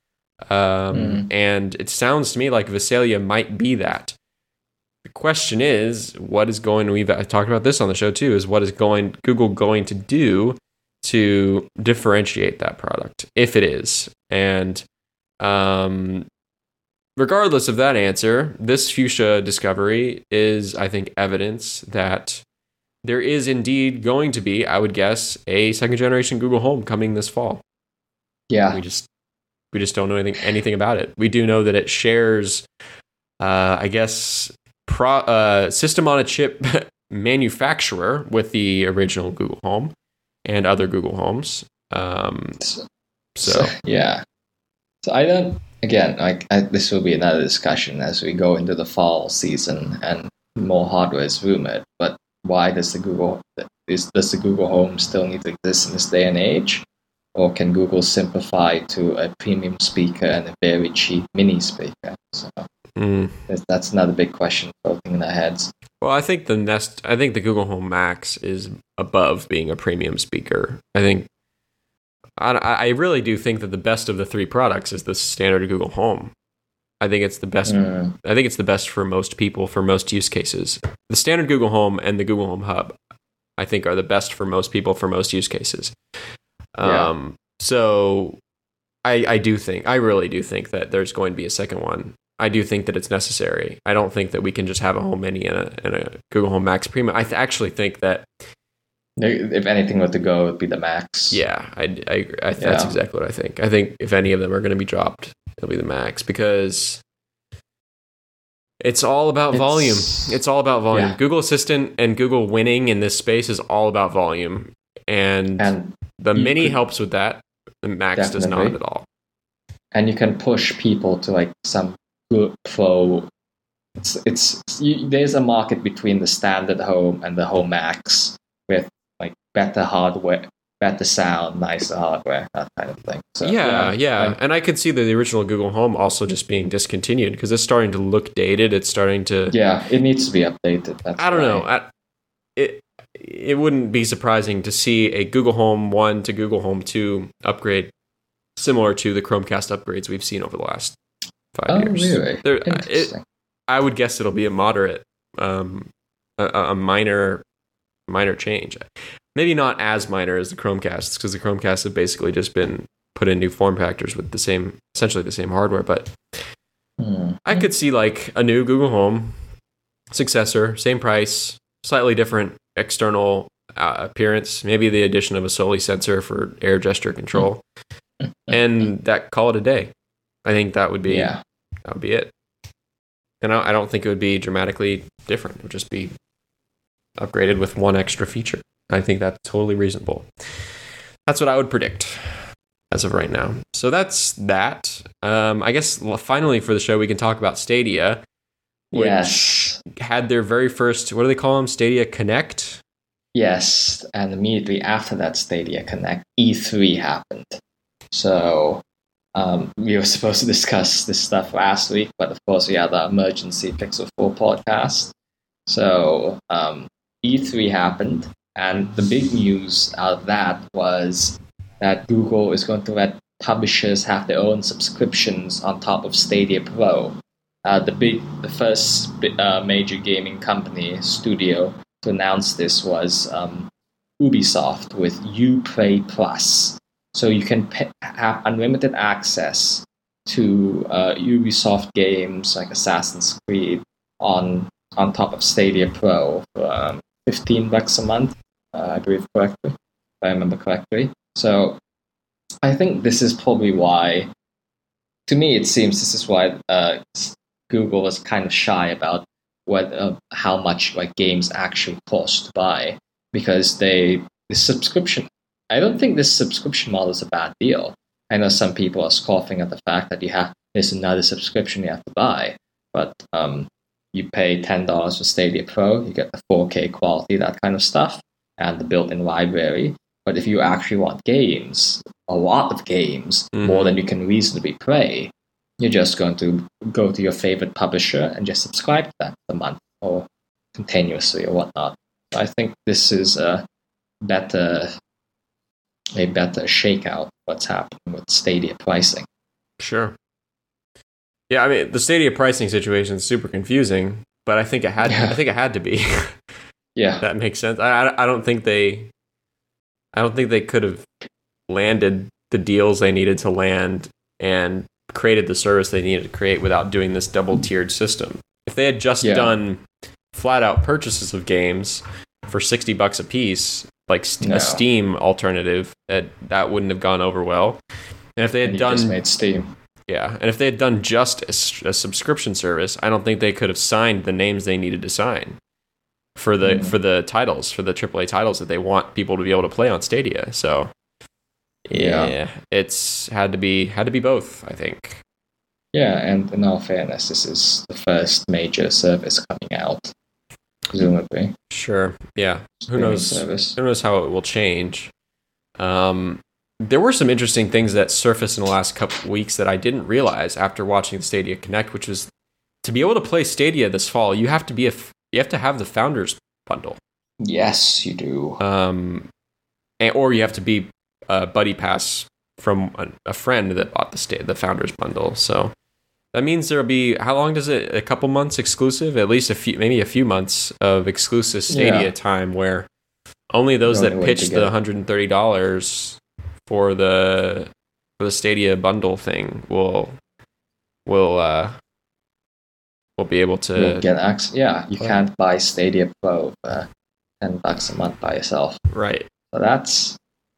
Um, Mm. And it sounds to me like Visalia might be that. The question is, what is going, we've talked about this on the show too, is what is going Google going to do to differentiate that product, if it is? And um, regardless of that answer, this Fuchsia discovery is, I think, evidence that there is indeed going to be, I would guess, a second generation Google Home coming this fall. Yeah. We just we just don't know anything anything about it. We do know that it shares, uh, I guess, pro, uh, system on a chip manufacturer with the original Google Home and other Google Homes. Um, So, so yeah. So I don't. Again, like I, this will be another discussion as we go into the fall season and more hardware is rumored. But why does the Google is does the Google Home still need to exist in this day and age? Or can Google simplify to a premium speaker and a very cheap mini speaker? So mm. that's another big question floating in their heads. Well, I think the Nest, I think the Google Home Max is above being a premium speaker. I think, I, I really do think that the best of the three products is the standard Google Home. I think it's the best. Mm. I think it's the best for most people for most use cases. The standard Google Home and the Google Home Hub, I think, are the best for most people for most use cases. Yeah. Um, so I, I do think, I really do think that there's going to be a second one. I do think that it's necessary. I don't think that we can just have a Home Mini and a, and a Google Home Max Premium. I th- actually think that, if anything were to go, it would be the Max. yeah, I, I, I that's Yeah. exactly what I think. I think if any of them are going to be dropped, it'll be the Max, because it's all about It's- volume. It's all about volume. Yeah. Google Assistant and Google winning in this space is all about volume. And, And the you Mini could- helps with that. The Max does not Definitely. at all. and you can push people to like some good pro. It's it's you, there's a market between the standard Home and the Home Max with like better hardware, better sound, nicer hardware, that kind of thing. So Yeah, yeah. like, And I could see the original Google Home also just being discontinued because it's starting to look dated. It's starting to. yeah, it needs to be updated. That's I don't why. know. I, it it wouldn't be surprising to see a Google Home one to Google Home two upgrade similar to the Chromecast upgrades we've seen over the last five Oh, years. really? There- it, Interesting. I would guess it'll be a moderate, um, a, a minor, minor change. Maybe not as minor as the Chromecasts, because the Chromecasts have basically just been put in new form factors with the same, essentially the same hardware. But Hmm. I could see like a new Google Home successor, same price, slightly different external uh, appearance, maybe the addition of a Soli sensor for air gesture control, and that call it a day. I think that would be Yeah. that would be it. And I I don't think it would be dramatically different. It would just be upgraded with one extra feature. I think that's totally reasonable. That's what I would predict as of right now. So that's that. Um, I guess l- finally for the show, we can talk about Stadia, which Yes. had their very first, what do they call them? Stadia Connect? Yes, and immediately after that Stadia Connect, E three happened. So um, we were supposed to discuss this stuff last week, but of course we had the emergency Pixel four podcast. So um, E three happened, and the big news out of that was that Google is going to let publishers have their own subscriptions on top of Stadia Pro. Uh, the big, the first uh, major gaming company studio to announce this was um, Ubisoft with Uplay Plus. So you can pay, have unlimited access to uh, Ubisoft games like Assassin's Creed on on top of Stadia Pro for um, fifteen bucks a month, uh, I believe correctly, if I remember correctly. So I think this is probably why, to me, it seems this is why uh, Google was kind of shy about what uh, how much like games actually cost to buy, because they the subscription. I don't think this subscription model is a bad deal. I know some people are scoffing at the fact that you have there's another subscription you have to buy, but um, you pay ten dollars for Stadia Pro, you get the four K quality, that kind of stuff, and the built-in library. But if you actually want games, a lot of games, Mhm. more than you can reasonably play, you're just going to go to your favorite publisher and just subscribe to them for a month or continuously or whatnot. So I think this is a better, a better shakeout of what's happening with Stadia pricing. Sure. Yeah, I mean the Stadia pricing situation is super confusing, but I think it had Yeah. I think it had to be. Yeah. That makes sense. I, I I don't think they I don't think they could have landed the deals they needed to land and created the service they needed to create without doing this double tiered system. If they had just Yeah. done flat out purchases of games for sixty bucks a piece, like st- No. a Steam alternative, that that wouldn't have gone over well. And if they had And you done just made Steam. yeah, and if they had done just a, s- a subscription service, I don't think they could have signed the names they needed to sign for the Mm. for the titles, for the triple A titles that they want people to be able to play on Stadia. So yeah, Yeah. it's had to be had to be both, I think. Yeah, and in all fairness, this is the first major service coming out, presumably. Sure. Yeah. Who Streaming knows? Service. Who knows how it will change? Um, there were some interesting things that surfaced in the last couple weeks that I didn't realize after watching the Stadia Connect, which was to be able to play Stadia this fall, you have to be a f- you have to have the Founders Bundle, Yes, you do. um, and, or you have to be a Buddy Pass from a, a friend that bought the sta- the Founders Bundle. So that means there'll be, how long does it? A couple months exclusive, at least a few, maybe a few months of exclusive Stadia Yeah. time where only those The that only way to pitched get the it. one hundred thirty dollars for the for the Stadia bundle thing will will uh will be able to You'll get access. Yeah, you Play. can't buy Stadia Pro for ten bucks a month by yourself. right. So that's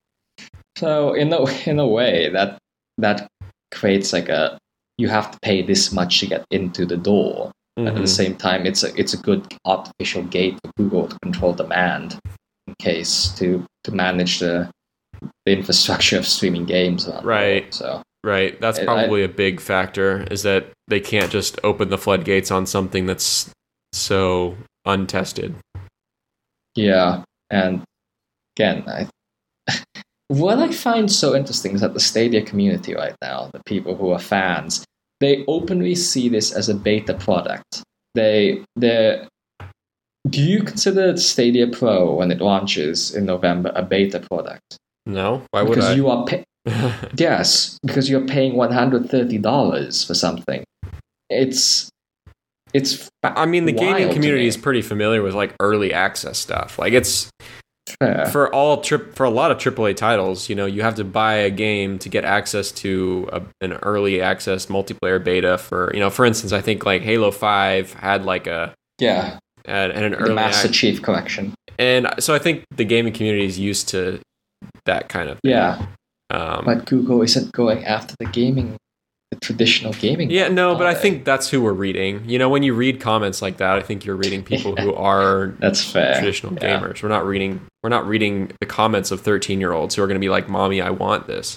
so in a in a way that that creates like a you have to pay this much to get into the door. But at the Mhm. same time, it's a it's a good artificial gate for Google to control demand in case to to manage the the infrastructure of streaming games. around the Right. world. So Right. That's I- probably a big factor, is that they can't just open the floodgates on something that's so untested. yeah, and again, I what I find so interesting is that the Stadia community right now, the people who are fans, they openly see this as a beta product. They they do you consider Stadia Pro when it launches in November a beta product? No? Why would because I? you are pay- yes, because you're paying one hundred thirty dollars for something. It's it's I mean, the gaming wild to community me. is pretty familiar with like early access stuff. Like it's fair. for all trip for a lot of triple A titles, you know, you have to buy a game to get access to a, an early access multiplayer beta for, you know, for instance, I think like Halo five had like a yeah, and, and an the early Master ac- Chief Collection. and so I think the gaming community is used to that kind of thing. Yeah, Um, but Google isn't going after the gaming, the traditional gaming. yeah, no, but are I they? think that's who we're reading. You know, when you read comments like that, I think you're reading people who are that's fair. traditional Yeah. gamers. We're not reading we're not reading the comments of thirteen year olds who are going to be like, "Mommy, I want this."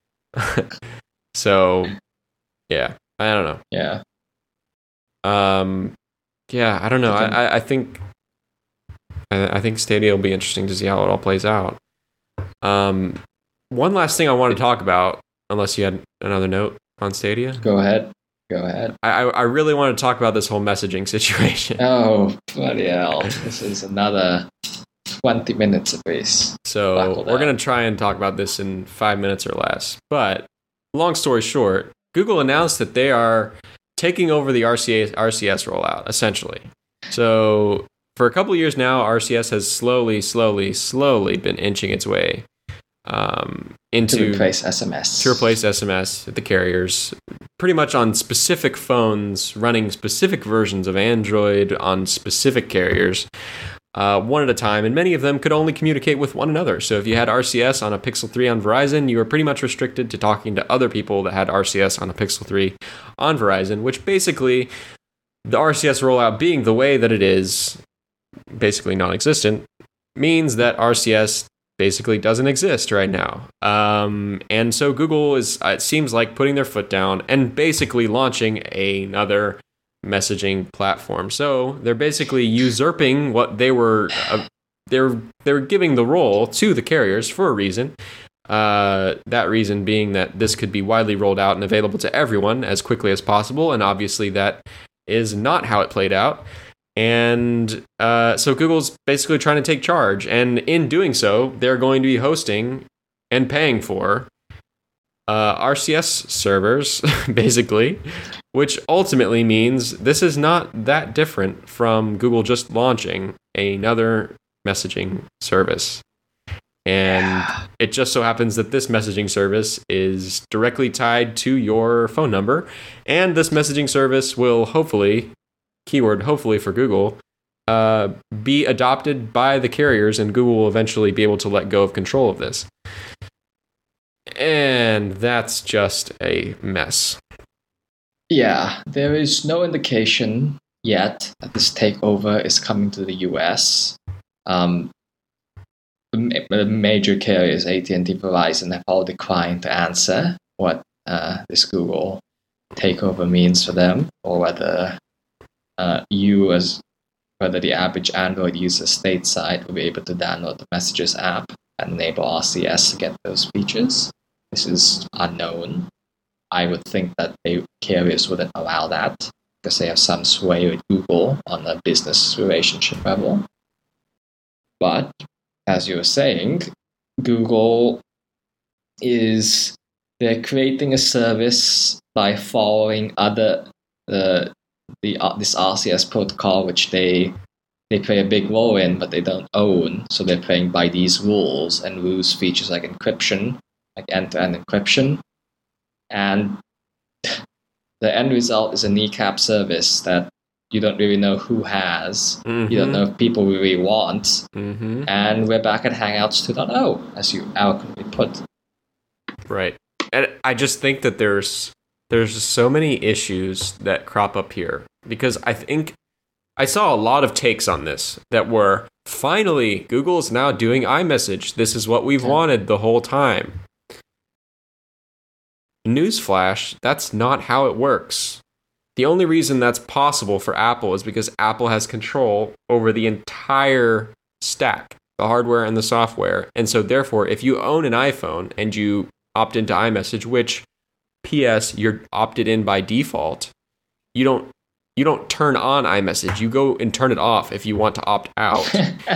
So, yeah, I don't know. Yeah, Um, yeah, I don't know. I, I think- I, I think I, I think Stadia will be interesting to see how it all plays out. Um, one last thing I want to talk about, unless you had another note on Stadia, go ahead. Go ahead. I, I I really want to talk about this whole messaging situation. Oh, bloody hell. This is another twenty minutes apiece. So Buckle we're down. going to try and talk about this in five minutes or less. But long story short, Google announced that they are taking over the R C A, R C S rollout, essentially. So for a couple of years now, R C S has slowly, slowly, slowly been inching its way um, into To replace S M S. to replace S M S at the carriers, pretty much on specific phones running specific versions of Android on specific carriers, uh, one at a time, and many of them could only communicate with one another. So if you had R C S on a Pixel three on Verizon, you were pretty much restricted to talking to other people that had R C S on a Pixel three on Verizon, which basically, the R C S rollout being the way that it is, basically non-existent, means that R C S basically doesn't exist right now. Um, and so Google is, it seems like, putting their foot down and basically launching another messaging platform. So they're basically usurping what they were, uh, they're they're giving the role to the carriers for a reason. Uh, that reason being that this could be widely rolled out and available to everyone as quickly as possible. And obviously that is not how it played out. And uh, so Google's basically trying to take charge. And in doing so, they're going to be hosting and paying for uh, R C S servers, basically, which ultimately means this is not that different from Google just launching another messaging service. And yeah. It just so happens that this messaging service is directly tied to your phone number. And this messaging service will hopefully, keyword hopefully for Google, uh, be adopted by the carriers, and Google will eventually be able to let go of control of this. And that's just a mess. Yeah, there is no indication yet that this takeover is coming to the U S. Um, the major carriers, A T and T, Verizon, have all declined to answer what uh, this Google takeover means for them, or whether uh, you, as whether the average Android user stateside, will be able to download the Messages app and enable R C S to get those features. This is unknown. I would think that the carriers wouldn't allow that because they have some sway with Google on a business relationship level. But as you were saying, Google is they're creating a service by following other uh, the uh, this R C S protocol, which they they play a big role in, but they don't own. So they're playing by these rules and lose features like encryption, like end-to-end encryption, and the end result is a kneecap service that you don't really know who has. Mm-hmm. You don't know if people really want. Mm-hmm. And we're back at Hangouts two point oh, as you eloquently put. Right. And I just think that there's there's so many issues that crop up here. Because I think I saw a lot of takes on this that were, finally, Google is now doing iMessage. This is what we've yeah. wanted the whole time. Newsflash, that's not how it works. The only reason that's possible for Apple is because Apple has control over the entire stack, the hardware and the software. And so therefore, if you own an iPhone and you opt into iMessage, which, P S, you're opted in by default, you don't you don't turn on iMessage. You go and turn it off if you want to opt out.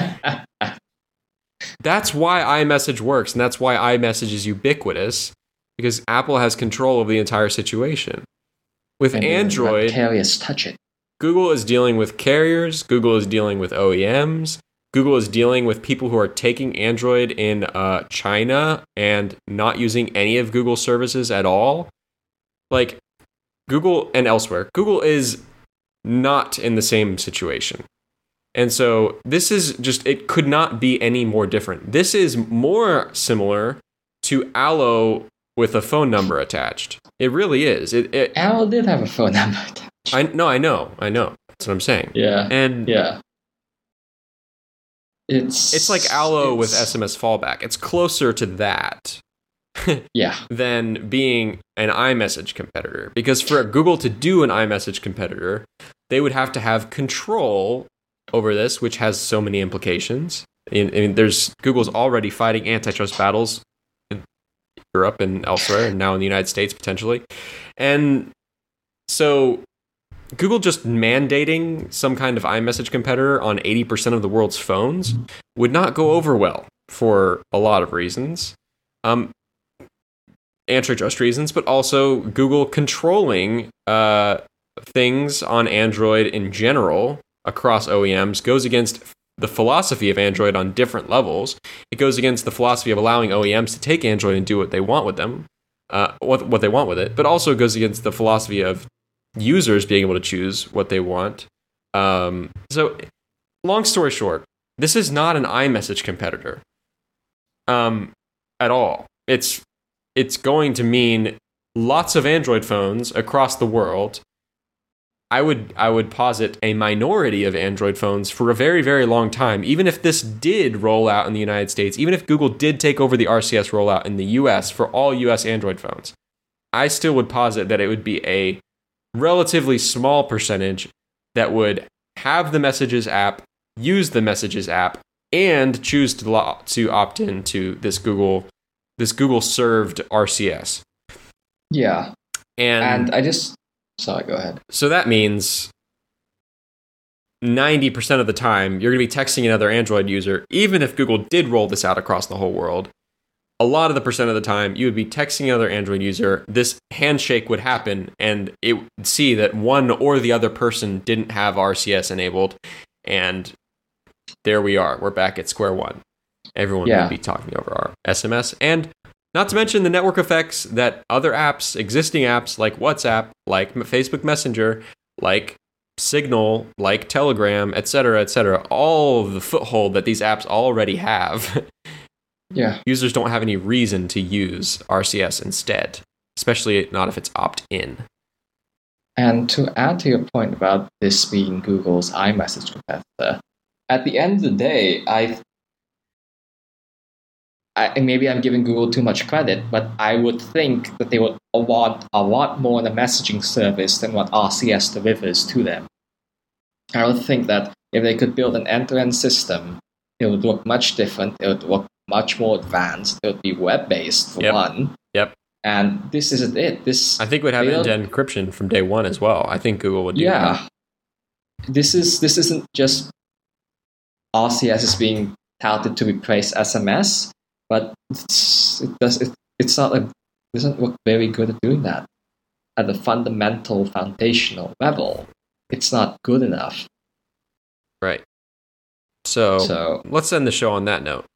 That's why iMessage works, and that's why iMessage is ubiquitous, because Apple has control of the entire situation. With and Android, carriers touch it. Google is dealing with carriers. Google is dealing with O E Ms. Google is dealing with people who are taking Android in uh, China and not using any of Google's services at all. Like, Google and elsewhere. Google is not in the same situation. And so this is just, it could not be any more different. This is more similar to Allo with a phone number attached. It really is. It, it Allo did have a phone number attached. I no, I know, I know. That's what I'm saying. Yeah, and yeah, it's it's like Allo it's, with S M S fallback. It's closer to that, yeah, than being an iMessage competitor. Because for Google to do an iMessage competitor, they would have to have control over this, which has so many implications. I mean, there's Google's already fighting antitrust battles in Europe and elsewhere, and now in the United States potentially, and so Google just mandating some kind of iMessage competitor on eighty percent of the world's phones would not go over well for a lot of reasons. Um, antitrust reasons, but also Google controlling uh, things on Android in general across O E Ms goes against the philosophy of Android on different levels. It goes against the philosophy of allowing O E Ms to take Android and do what they want with them, uh, what, what they want with it, but also goes against the philosophy of users being able to choose what they want. Um, so, long story short, this is not an iMessage competitor um, at all. It's it's going to mean lots of Android phones across the world. I would I would posit a minority of Android phones for a very, very long time. Even if this did roll out in the United States, even if Google did take over the R C S rollout in the U S for all U S Android phones, I still would posit that it would be a relatively small percentage that would have the Messages app, use the Messages app, and choose to lo- to opt in to this Google this Google served R C S. Yeah, and and I just sorry, go ahead. So that means ninety percent of the time you're going to be texting another Android user, even if Google did roll this out across the whole world. a lot of the percent of the time, you would be texting another Android user, this handshake would happen, and it would see that one or the other person didn't have R C S enabled, and there we are. We're back at square one. Everyone Yeah. would be talking over our S M S, and not to mention the network effects that other apps, existing apps like WhatsApp, like Facebook Messenger, like Signal, like Telegram, et cetera, et cetera, all of the foothold that these apps already have. Yeah. Users don't have any reason to use R C S instead, especially not if it's opt-in. And to add to your point about this being Google's iMessage competitor, at the end of the day, I, I maybe I'm giving Google too much credit, but I would think that they would want a lot more in a messaging service than what R C S delivers to them. I would think that if they could build an end-to-end system, it would look much different. It would look much more advanced. It would be web-based for Yep. one. Yep. And this isn't it. This I think we'd have they don't- end-to-end encryption from day one as well. I think Google would do that. yeah. This is this isn't just R C S is being touted to replace S M S, but it's, it does it, it's not a, it doesn't look very good at doing that. At the fundamental foundational level, it's not good enough. Right. So, So let's end the show on that note.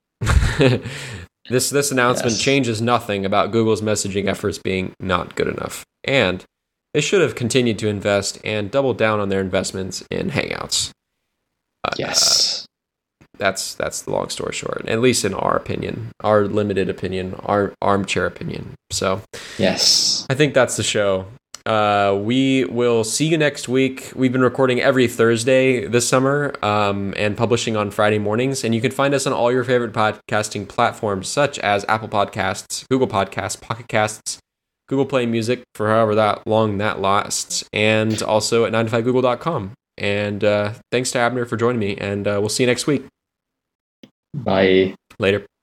this this announcement Yes. changes nothing about Google's messaging efforts being not good enough. And they should have continued to invest and double down on their investments in Hangouts. Uh, yes. That's that's the long story short, at least in our opinion, our limited opinion, our armchair opinion. So Yes. I think that's the show. Uh, we will see you next week. We've been recording every Thursday this summer um, and publishing on Friday mornings. And you can find us on all your favorite podcasting platforms, such as Apple Podcasts, Google Podcasts, Pocket Casts, Google Play Music, for however that long that lasts, and also at nine to five google dot com. And uh, thanks to Abner for joining me, and uh, we'll see you next week. Bye. Later.